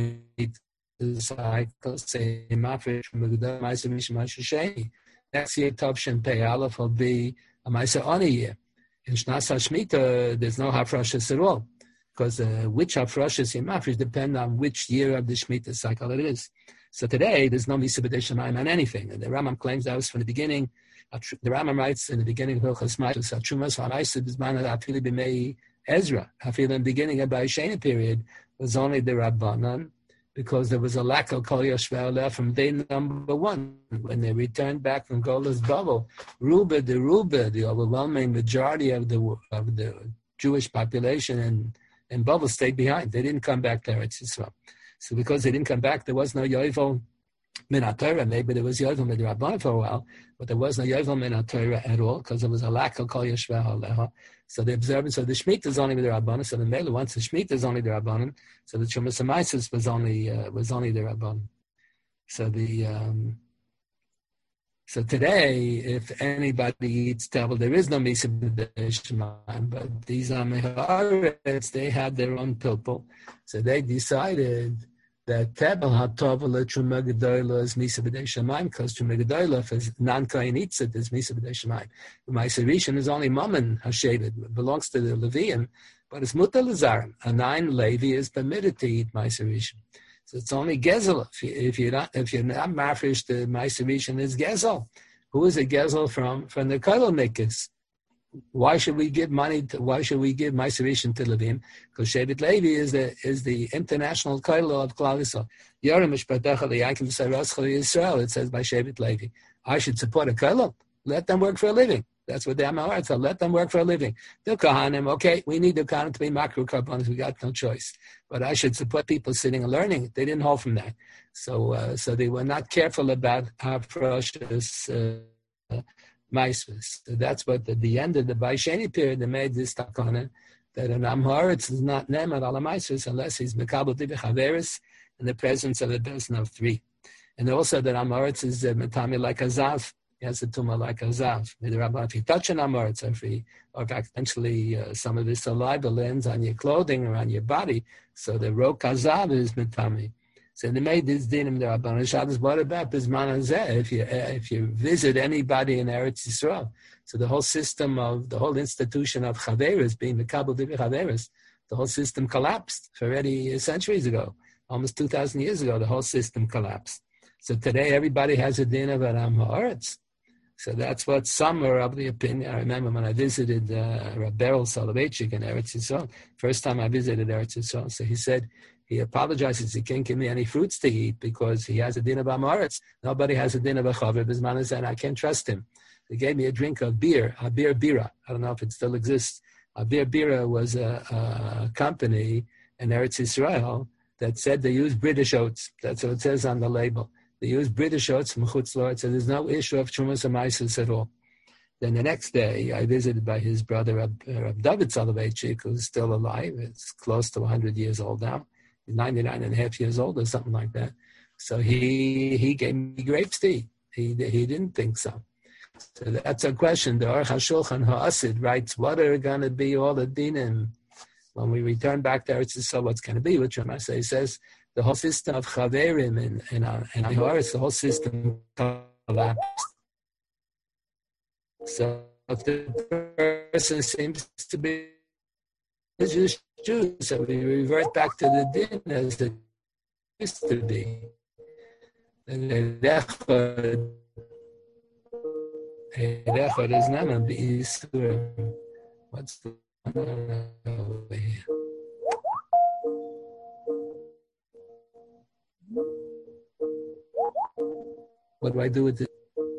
Shemitah cycle, say mafresh Mugdal Ma'aser Mishma Sheni. Next year, Tavshin Pei Aleph will be a Ma'aser Ani year. In Shnasa Shemitah, there's no Hafrashas at all, because uh, which Hafrashas you mafresh depend on which year of the Shemitah cycle it is. So today, there's no Misa B'Dei Shemayim on anything. And the Rambam claims that was from the beginning. The Rambam writes in the beginning of Hilchos Ma'aser, Trumas Ha'Ma'aser B'Zman Ha'Afili B'Mei Ezra. Ha'Afili in the beginning of the Sheni period was only the Rabbanan, because there was a lack of Kol Yashvel Aleh from day number one. When they returned back from Golas Babel, Ruba, the Ruba, the overwhelming majority of the of the Jewish population in, in Babel stayed behind. They didn't come back to Eretz Yisrael. So because they didn't come back, there was no Yovel Minat Torah. Maybe there was Yovel Minat Rabbanan for a while, but there was no Yovel Minat Torah at all, because there was a lack of Kol Yashvel Aleh. So the observance of the Shemitah is only with the Rabbanan. So the Mele, once the Shemitah is only the Rabbanan, so the Trumas and Ma'aser was only uh, was only the Rabbanan. So the um, so today, if anybody eats table, there is no Misa B'Dei Shemayim, but these Amiharetz, they had their own pilpul, so they decided that Tebel HaTov L'Truma Gedola is Misa B'Dei Shemayim, because Truma Gedola is non-Kohen eats it, is Misa B'Dei Shemayim. Ma'aser Rishon is only Mammon Hashaved, it belongs to the Leviim, but it's Mutar L'Zarim. A nine Levi is permitted to eat Ma'aser Rishon. So it's only Gezel. If, you, if you're not, if you're not mafresh, the Ma'aser Rishon is Gezel. Who is a Gezel from? From the Kollel Makers. Why should we give money? To, why should we give Ma'aser Rishon to Levim? Because Shevet Levi is the is the international Kollel of Klal Yisrael. Yoram Mishpatecha Liyankim V'Sarascha Yisrael. It says by Shevet Levi. I should support a Kollel. Let them work for a living. That's what the Amarat said. Let them work for a living. The Kohanim, okay, we need the Kohanim to be makro karbonis. We got no choice. But I should support people sitting and learning. They didn't hold from that. So uh, so they were not careful about our precious uh, Maisvus. So that's what at the end of the Baisheni period, they made this takana that an Amharitz is not Ne'emat ala Maisvus unless he's Mekabel Divrei Chaveris in the presence of a dozen of three. And also that Amharitz is uh, Metami like a Zav. He has a tumor like a zav. If you touch an amoritz, or if, he, or if accidentally uh, some of his saliva lands on your clothing or on your body, so the rok hazav is mitami. So they made this dinim the Rabbanan Shabbos. What about Bizman Hazeh? If you uh, if you visit anybody in Eretz Yisrael, so the whole system of the whole institution of chaveris being the Kabul Divrei Chaveris, the whole system collapsed already centuries ago, almost two thousand years ago. The whole system collapsed. So today everybody has a din of an Amharitz. So that's what some are of the opinion. I remember when I visited uh, Reb Beryl Soloveitchik in Eretz Yisrael, first time I visited Eretz Yisrael. So he said he apologizes, he can't give me any fruits to eat because he has a din of Amaretz. Nobody has a din of a chaver. Bisman said, I can't trust him. He gave me a drink of beer, a beer bira. I don't know if it still exists. A beer bira was a, a company in Eretz Yisrael that said they use British oats. That's what it says on the label. They use British oats from Chutz La'aretz, so there's no issue of Trumas and Ma'aser at all. Then the next day, I visited by his brother, Rab, Rab David Soloveitchik, who's still alive. It's close to one hundred years old now. He's ninety-nine and a half years old or something like that. So he he gave me grapes tea. He, he didn't think so. So that's a question. The Aruch HaShulchan Ha'asid writes, what are going to be all the dinim when we return back to Eretz Yisrael? What's going to be? Which Ramasei he says the whole system of Chaverim and and and Aharis, the whole system collapsed. So if the person seems to be a Jewish Jew, so we revert back to the din as it used to be. And the Echad is not going to be Yisurim. What's the one over here? What do I do with it?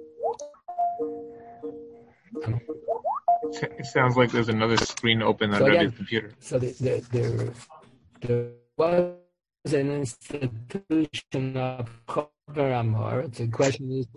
It sounds like there's another screen open on so Rebbe's again, computer. So the, the, there, there was an institution of Chaver Amor. The question is,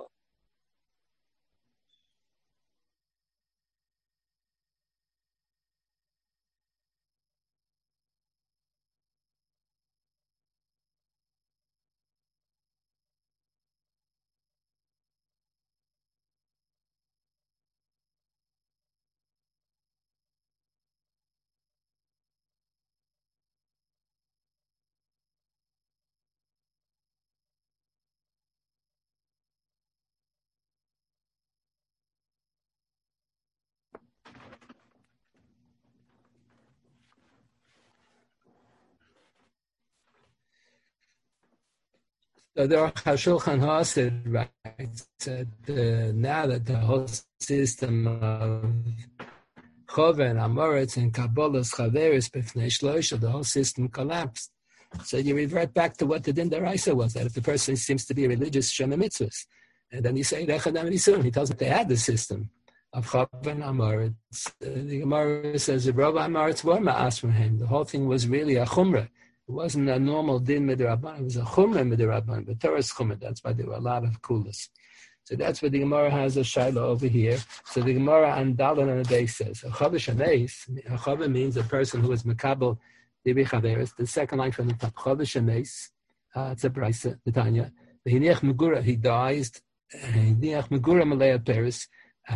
so the Aruch HaShulchan Ha'asid writes that uh, now that the whole system of Chover and Amoritz and Kabbalah's Chaveris B'fnei Shloisha, the whole system collapsed. So you revert back to what the Din D'Oraisa was, that if the person seems to be a religious Shema Mitzvahs, and then you say, Rechadam Yisurim, he tells them they had the system of Chover and Amoritz. Uh, the Gemara says, the Rov Amoritz were ma'as from him. The whole thing was really a Chumrah. It wasn't a normal din midrabban. It was a chumrah midrabban, but Torah's chumrah. That's why there were a lot of kulas. So that's what the Gemara has a shaila over here. So the Gemara on Dalan on the base says, a chaver shameis, a chaver means a person who is makabel dibi chaveris. The second line from the top, chaver shameis, uh, it's a brisa, the Tanya. The hiniach megura, he dies, hiniach megura malaya Paris.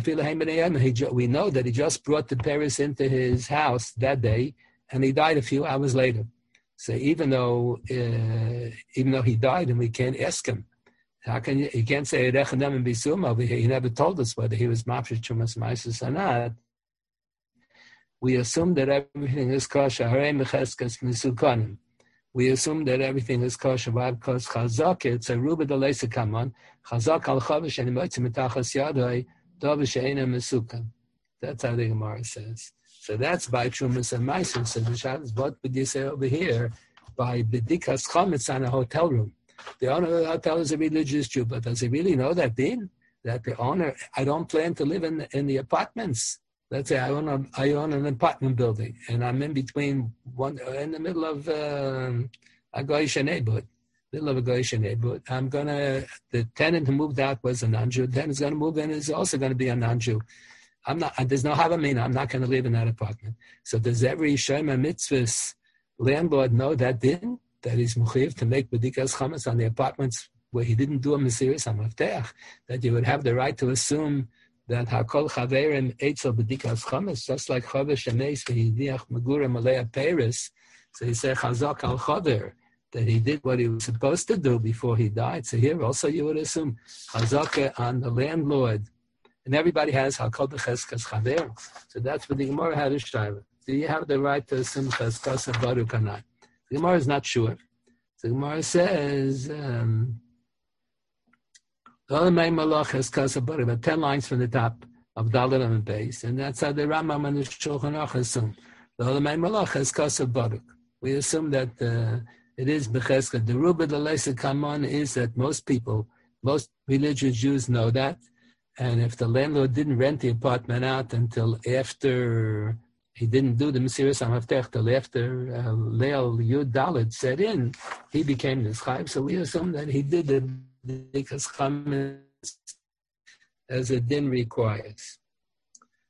We know that he just brought the Paris into his house that day, and he died a few hours later. So even though uh, even though he died and we can't ask him, how can you, you can't say Rechanam and Bisum over here. He never told us whether he was Mafresh Chumas Maisus or not. We assume that everything is kosher. Harei Mecheskas Misukanim. We assume that everything is kosher. Why? Because Chazak, it's a Ruba de Leisa Kaman. Chazak al Chavish and Moitzi Metachas Yadoi Dovish Eina Misukan. That's how the Gemara says. So that's by Trumas and Meiser. So the Shabbos, what would you say over here? By Bedikas Chometz on a hotel room. The owner of the hotel is a religious Jew, but does he really know that din? That the owner, I don't plan to live in in the apartments. Let's say I own a, I own an apartment building, and I'm in between one in the middle of um, a Goyish neighborhood, middle of a Goyish neighborhood. I'm gonna the tenant who moved out was a non-Jew. The tenant's gonna move in is also gonna be a non-Jew. I'm not. There's no havamina. I'm not going to live in that apartment. So does every shema mitzvahs landlord know that din that he's muchiv to make bedikas chametz on the apartments where he didn't do a mesiris hamaftech? That you would have the right to assume that hakol chaverim eitzel bedikas chametz, just like chaver shemeis v'hidiach megurim alei Paris. So he said chazak al chaver that he did what he was supposed to do before he died. So here also you would assume chazaka on the landlord. And everybody has Hakol B'Cheskas Chaver. So that's what the Gemara had a shayla. Do you have the right to assume Cheskas Baruch or not? The Gemara is not sure. The Gemara says, um, ten lines from the top of Dalet and base, and that's how the Rambam and the Shulchan Aruch assume. The Olamei Malach Cheskas Baruch. We assume that uh, it is B'Cheskas. The Ruba the Leisa Kamon is that most people, most religious Jews know that. And if the landlord didn't rent the apartment out until after he didn't do the Mesiris HaMaftech, till after uh, Leil Yud Dalet set in, he became the Chayiv. So we assume that he did it because Chametz as a din requires.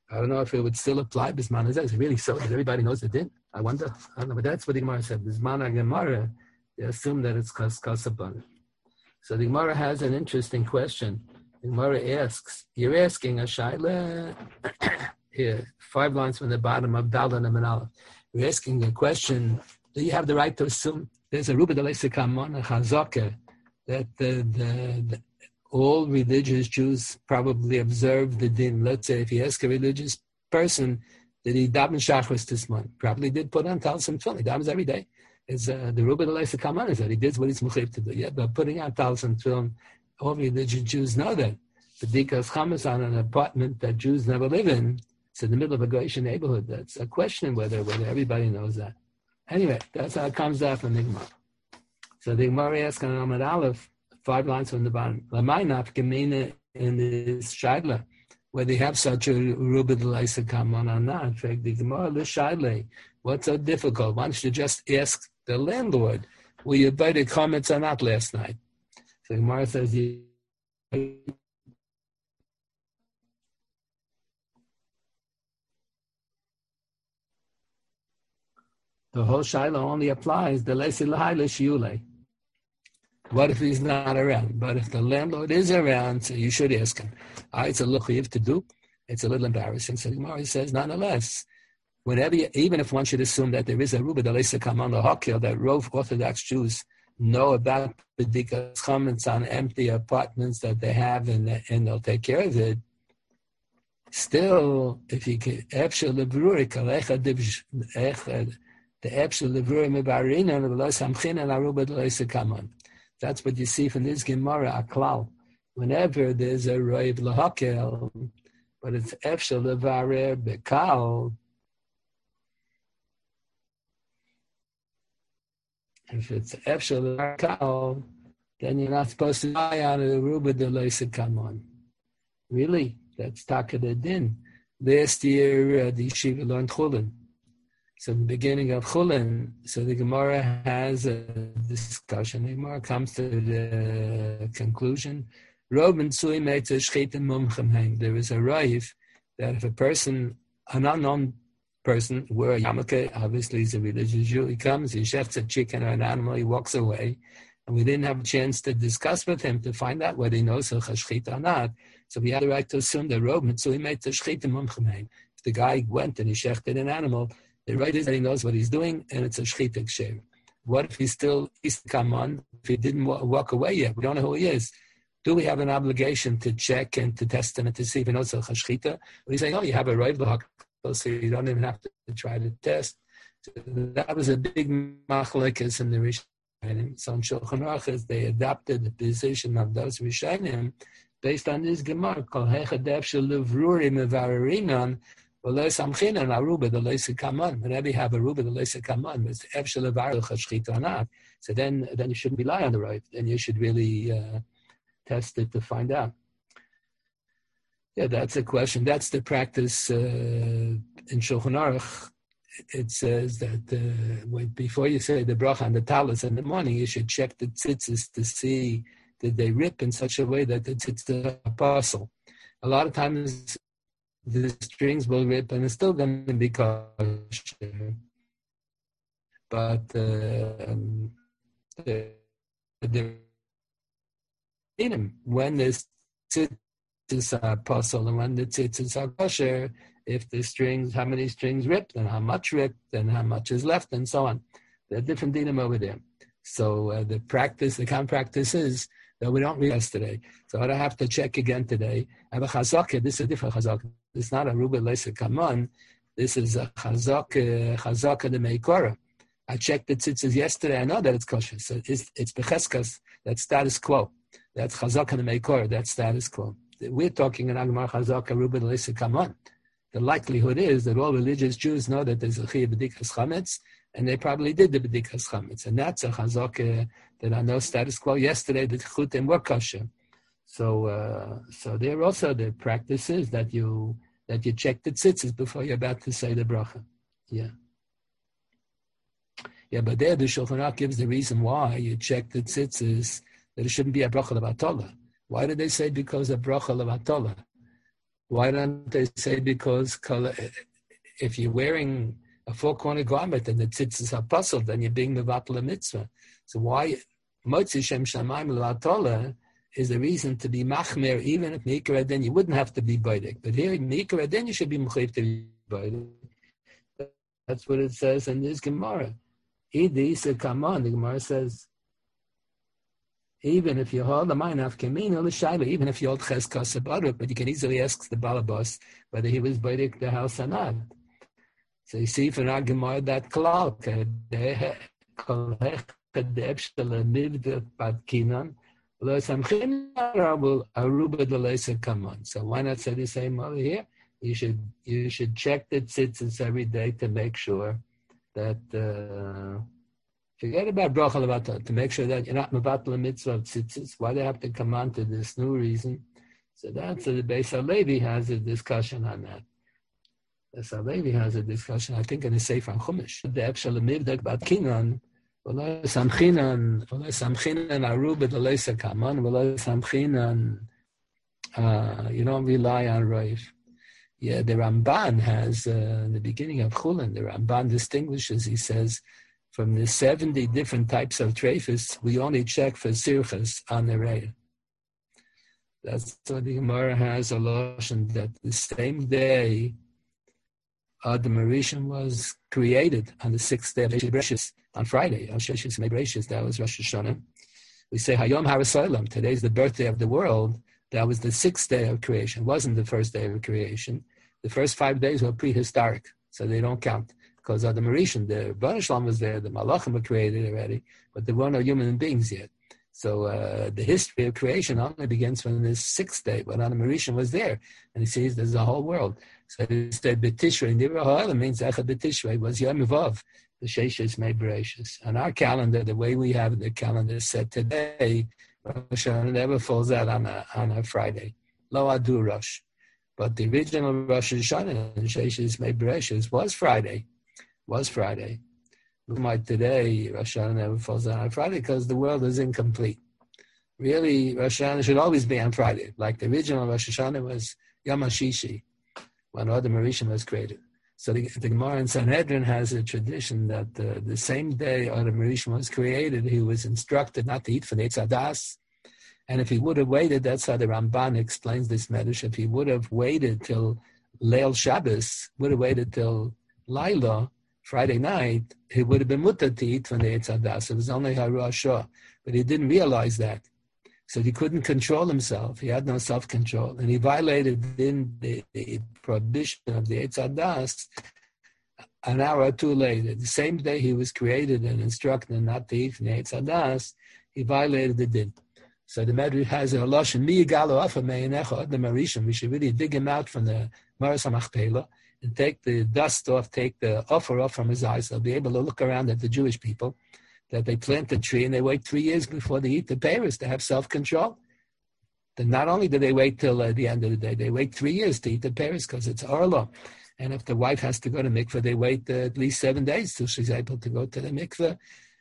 I don't know if it would still apply. Bisman is it really so that everybody knows the din? I wonder. I don't know, but that's what the Gemara said. Bisman and Gemara, they assume that it's kas kasabon. So the Gemara has an interesting question. The Gemara asks, you're asking a shaila here, five lines from the bottom of Daled and Aleph. You're asking a question. Do you have the right to assume there's a ruba d'leisa kamon, a chazaka, that the, the, the all religious Jews probably observe the din? Let's say if you ask a religious person, did he daven shachris this month? Probably did put on talis and tefillin. He davens every day. Is uh, the ruba d'leisa kamon is that he did what he's mechuyev to do. Yeah, but putting on talis and tefillin, all religious Jews know that. B'dikas chametz on an apartment that Jews never live in, it's in the middle of a Goyish neighborhood. That's a question whether whether everybody knows that. Anyway, that's how it comes out from the Gemara. So the Gemara asks on Amud Aleph, five lines from the bottom, Lamai naf gemina in this shaila, whether they have such a ruba d'leisa kamon or not. In fact, the Gemara the shaila, what's so difficult? Why don't you just ask the landlord, were you invited comments or not last night? So the Gemara says, you the whole shaila only applies the leisi l'haila shiule. What if he's not around? But if the landlord is around, so you should ask him. Ah, it's a luchayiv to do. It's a little embarrassing. So the Gemara says, nonetheless, whenever you, even if one should assume that there is a ruba d'leisa kamon or hakil, that Rov Orthodox Jews know about b'dikas chametz on empty apartments that they have and, and they'll take care of it. Still, if you can, efshel lebruri kalecha echad. The Epshel Levur Mebarina Samchin and Aruba D'Leisa Kamon. That's what you see from this Gemara Aklal. Whenever there's a Roiv Lahakel, but it's Epshel Levarer Bekal. If it's Epshel Levarer, then you're not supposed to buy on Aruba D'Leisa Kamon. Really? That's Taka de Din. Last year, uh, the Yeshiva learned Chulin. So the beginning of Chulin, so the Gemara has a discussion. The Gemara comes to the conclusion. There is a rive that if a person, an unknown person, where a Yamaka, obviously he's a religious Jew, he comes, he shechts a chicken or an animal, he walks away, and we didn't have a chance to discuss with him to find out whether he knows Chashchita or not. So we had the right to assume that Rob Mitzui made Tashchita Mumchamheim. If the guy went and he shechted an animal, the right is that he knows what he's doing, and it's a shchita ksher. What if he still is come on? If he didn't walk away yet, we don't know who he is. Do we have an obligation to check and to test him and to see if he knows a shchita? Or he's saying, oh, you have a right lock, so you don't even have to try to test. So that was a big machlekes in the Rishonim. So in Shulchan Aruch, they adopted the position of those Rishonim based on this Gemara called Hechadef Shelevruri Mevararinon. Whenever you have a ruba d'leisa kamon, it's efshel levar l'chashchita or not. So then, then you shouldn't rely on the right. Then you should really uh, test it to find out. Yeah, that's a question. That's the practice uh, in Shulchan Aruch. It says that uh, when, before you say the bracha on the talis in the morning, you should check the tzitzis to see did they rip in such a way that the tzitzis are apostle. A lot of times the strings will rip and it's still going to be kosher. But uh, um, the, the, when the tzitzis are apostle and when the tzitzis are kosher, if the strings, how many strings ripped and how much ripped and how much is left and so on. There are different dinim over there. So uh, the practice, the common practice is that we don't read yesterday. So I have to check again today. I have a chazaka. This is a different chazaka. It's not a ruba leisa kamon. This is a chazaka, chazaka de meikora. I checked the tzitzis yesterday. I know that it's kosher. So it's, it's becheskas. That's status quo. That's chazaka de meikora. That's status quo. We're talking in Agmar chazaka ruba leisa kamon. The likelihood is that all religious Jews know that there's a chiyuv b'dikas chametz, and they probably did the b'dikas chametz, and that's a chazaka that I know status quo. Yesterday the chutim were kosher, so uh, so there also the practice is that you that you check the tzitzis before you're about to say the bracha. Yeah, yeah, but there the Shulchan Aruch gives the reason why you check the tzitzis, that it shouldn't be a bracha levatola. Why did they say because of bracha levatola? Why don't they say because if you're wearing a four-corner garment and the tzitzis are puzzled, then you're being mevatel a mitzvah. So why motzi shem shamayim l'atola is the reason to be machmer, even if mikra then you wouldn't have to be baidik. But here mikra then you should be mechayiv to be baidik. That's what it says in this Gemara. Idi said, come on, the Gemara says, even if you hold the mind of Kamina, l'shayla, even if you hold cheskas abaruk, but you can easily ask the balabas whether he was baidik the house or not. So you see from our Gemara that klal, so why not say the same over here? You should you should check the tzitzis every day to make sure that uh, forget about bracha levatal, to make sure that you're not mevatel mitzvah of tzitzis. Why they have to come on to this new reason? So that's so the Beis Halevi has a discussion on that. The Beis Halevi has a discussion, I think, in the Sefer Chumash. The Epshal Mivdak Bat Kinan, v'lo samchinan, v'lo samchinan aruba d'leisa kaman, v'lo samchinan. You don't rely on Rav. Yeah, the Ramban has, uh, in the beginning of Chulin, the Ramban distinguishes, he says, from the seventy different types of treifus, we only check for sirchas on the reya. That's what the Gemara has a lotion that the same day Adam Rishon was created on the sixth day of Bereshis, on Friday, on Sheshis Bereshis, that was Rosh Hashanah. We say Hayom Harasolam, today's the birthday of the world. That was the sixth day of creation. It wasn't the first day of creation. The first five days were prehistoric, so they don't count. Because Adam Rishon, the Rebbeinu Shalom was there, the Malachim were created already, but there were no human beings yet. So uh, the history of creation only begins from this sixth day, but Adam Rishon was there, and he sees there's a whole world. So he said, B'tishrei, Nivra Ha'olam means Echad B'tishrei, was Yom Vav, the Sheshes Mei Bereshis. On our calendar, the way we have the calendar set today, Rosh Hashanah never falls out on a on a Friday. Lo Adu Rosh. But the original Rosh Hashanah and Sheshes Mei Bereshis was Friday. Was Friday. Like today, Rosh Hashanah never falls out on Friday because the world is incomplete. Really, Rosh Hashanah should always be on Friday. Like the original Rosh Hashanah was Yom HaShishi, when Adam Rishon was created. So the, the Gemara in Sanhedrin has a tradition that uh, the same day Adam Rishon was created, he was instructed not to eat from Eitz Hadas. And if he would have waited, that's how the Ramban explains this medrash, if he would have waited till Leil Shabbos, would have waited till Laila, Friday night, he would have been mutter to eat from the Eitz Hadas. It was only Haru Ashah. But he didn't realize that. So he couldn't control himself. He had no self-control. And he violated in the, the prohibition of the Eitz Hadas an hour or two later. The same day he was created and instructed not to eat from the Eitz Hadas, he violated the din. So the Medrash has a lashon, mi yigalo afa me'enecha adam harishon. We should really dig him out from the Maras HaMachpelah and take the dust off, take the offer off from his eyes. They'll be able to look around at the Jewish people, that they plant a tree and they wait three years before they eat the pears to have self-control. Then not only do they wait till uh, the end of the day, they wait three years to eat the pears because it's Orlo. And if the wife has to go to mikveh, they wait uh, at least seven days till she's able to go to the mikveh.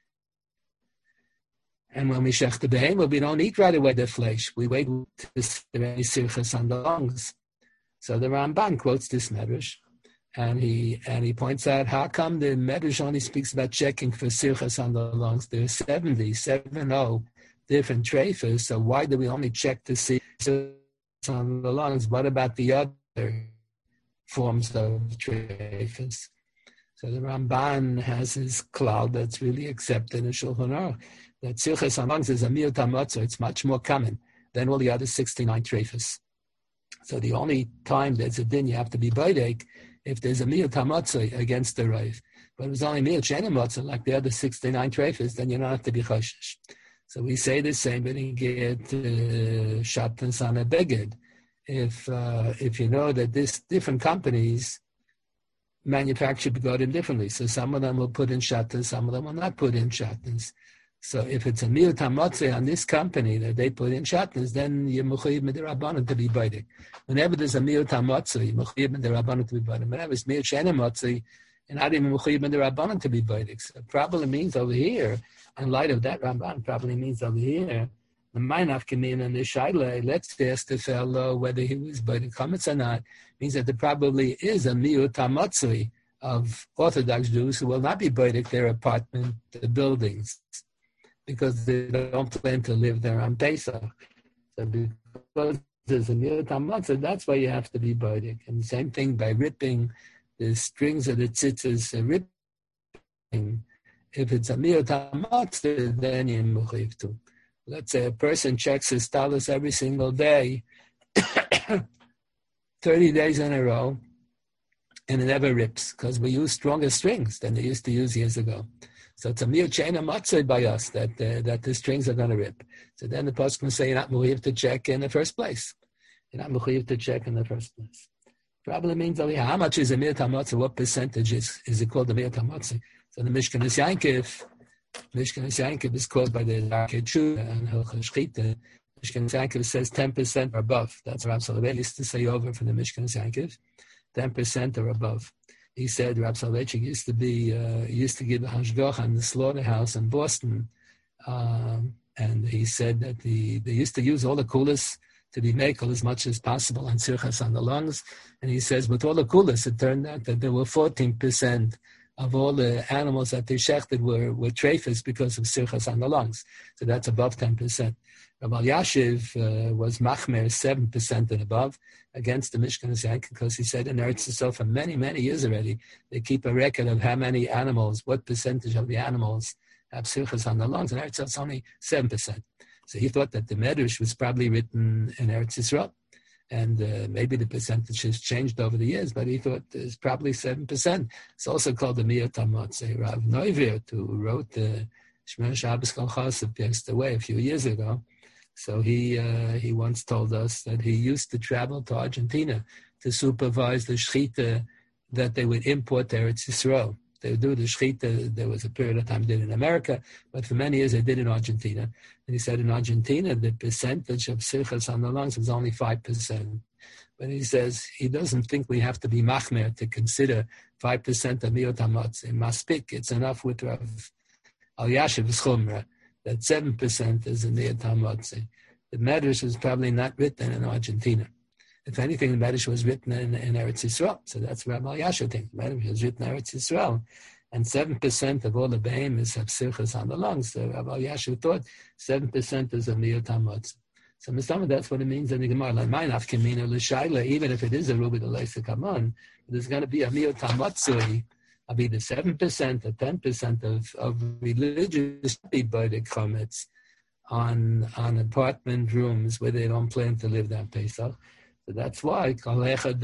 And when we shech the behemah, we don't eat right away the flesh. We wait to see any sirchas on the lungs. So the Ramban quotes this medrash, and he and he points out how come the medrash only speaks about checking for sirchas on the lungs. There are seventy, seven oh different treifas. So why do we only check to see sirchas on the lungs? What about the other forms of treifas? So the Ramban has his klal that's really accepted in Shulchan Aruch, that sirchas on lungs is a miyut hamatzah. It's much more common than all the other sixty-nine treifas. So the only time there's a din you have to be baidek if there's a miyut hamatzah against the raiv. But if it's only miyut she'enim matzah like the other sixty-nine treifas, then you don't have to be choshesh. So we say the same, but you get uh, shatnez on a beged. If uh, if you know that this different companies manufacture begotten differently, so some of them will put in shatnez, some of them will not put in shatnez. So if it's a miyut hamatzah on this company that they put in shatnez, then you're mechuyev midirabanan to be baidek. Whenever there's a miyut hamatzah, you're mechuyev midirabanan to be baidek. Whenever it's miyut she'enim matzah, you're not even mechuyev midirabanan to be baidek. So it probably means over here, in light of that Ramban, probably means over here The Meinaf Kamin and the Shaila, let's ask the fellow whether he was by the comments or not, means that there probably is a miut hamatzui of Orthodox Jews who will not be buying their apartment, the buildings, because they don't plan to live there on Pesach. So because there's a miut hamatzui, that's why you have to be buying. And the same thing by ripping the strings of the tzitzis, uh, ripping. If it's a miut hamatzui, then you're mechuyev too. Let's say a person checks his talus every single day, thirty days in a row, and it never rips because we use stronger strings than they used to use years ago. So it's a mere chain of matzah by us that uh, that the strings are going to rip. So then the pasuk can say you're not mechuyev to check in the first place. You're not mechuyev to check in the first place. Probably means only how much is a mir tamatzah? What percentage is, is it called a mir tamatzah? So the Mishkan is Yankiv. Mishkan Yankiv is called by the Darkei Tshuva and Hilchos Shchita. Mishkan Yankiv says ten percent or above. That's what Rav Soloveitchik used to say over from the Mishkan Yankiv, ten percent or above. He said Rav Soloveitchik used to be uh, used to give a hashgacha on the slaughterhouse in Boston, um, and he said that the they used to use all the coolest to be makel as much as possible on tzirchas on the lungs. And he says with all the coolest, it turned out that there were fourteen percent of all the animals that they shechted were, were trephis because of tzirchas on the lungs. So that's above ten percent. Rabbi Yashiv uh, was machmer seven percent and above against the Mishkan Yankiv because he said in Eretz Yisrael for many, many years already, they keep a record of how many animals, what percentage of the animals have tzirchas on the lungs. And Eretz Yisrael it's only seven percent. So he thought that the Medrash was probably written in Eretz Yisrael. And uh, maybe the percentage has changed over the years, but he thought it's probably seven percent. It's also called the Miut HaMatzah. Rav Neuwirth, who wrote the Shmer Shabbos Kol Chassid, passed away a few years ago. So he uh, he once told us that he used to travel to Argentina to supervise the shechita that they would import to Eretz Yisrael. They would do the shechita. There was a period of time they did in America, but for many years they did in Argentina. And he said in Argentina, the percentage of tzirchas on the lungs was only five percent. But he says he doesn't think we have to be machmer to consider five percent of miut hamatzah. Maspik, it's enough with Rav Elyashiv Chumra that seven percent is in miut hamatzah. The Medrash was probably not written in Argentina. If anything, the Medrash was written in, in Eretz Yisrael. So that's what Rabbi Elyashiv thinks. The Medrash was written in Eretz Yisrael. And seven percent of all the behemoths have tzirchas on the lungs. So Rabbi Elyashiv thought seven percent is a miut hamatzah. So Mistama, that's what it means in the Gemara. Like Meinaf Kamina L'Shaila, even if it is a Rubi D'Leisa Kaman, there's going to be a miut hamatzah of either seven percent or ten percent of, of religious people that comments on, on apartment rooms where they don't plan to live that Pesach. So that's why if it's a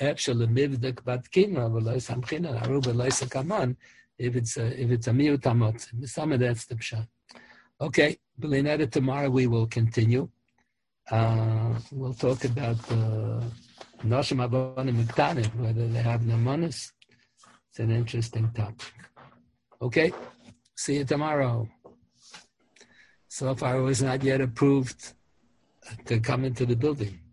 if it's a miut hamatzah, some of that's the pshat. Okay, Belinetta, tomorrow we will continue. Uh, we'll talk about Noshim Abonim Muktanim, whether they have namanis. It's an interesting topic. Okay, see you tomorrow. So far, I was not yet approved to come into the building.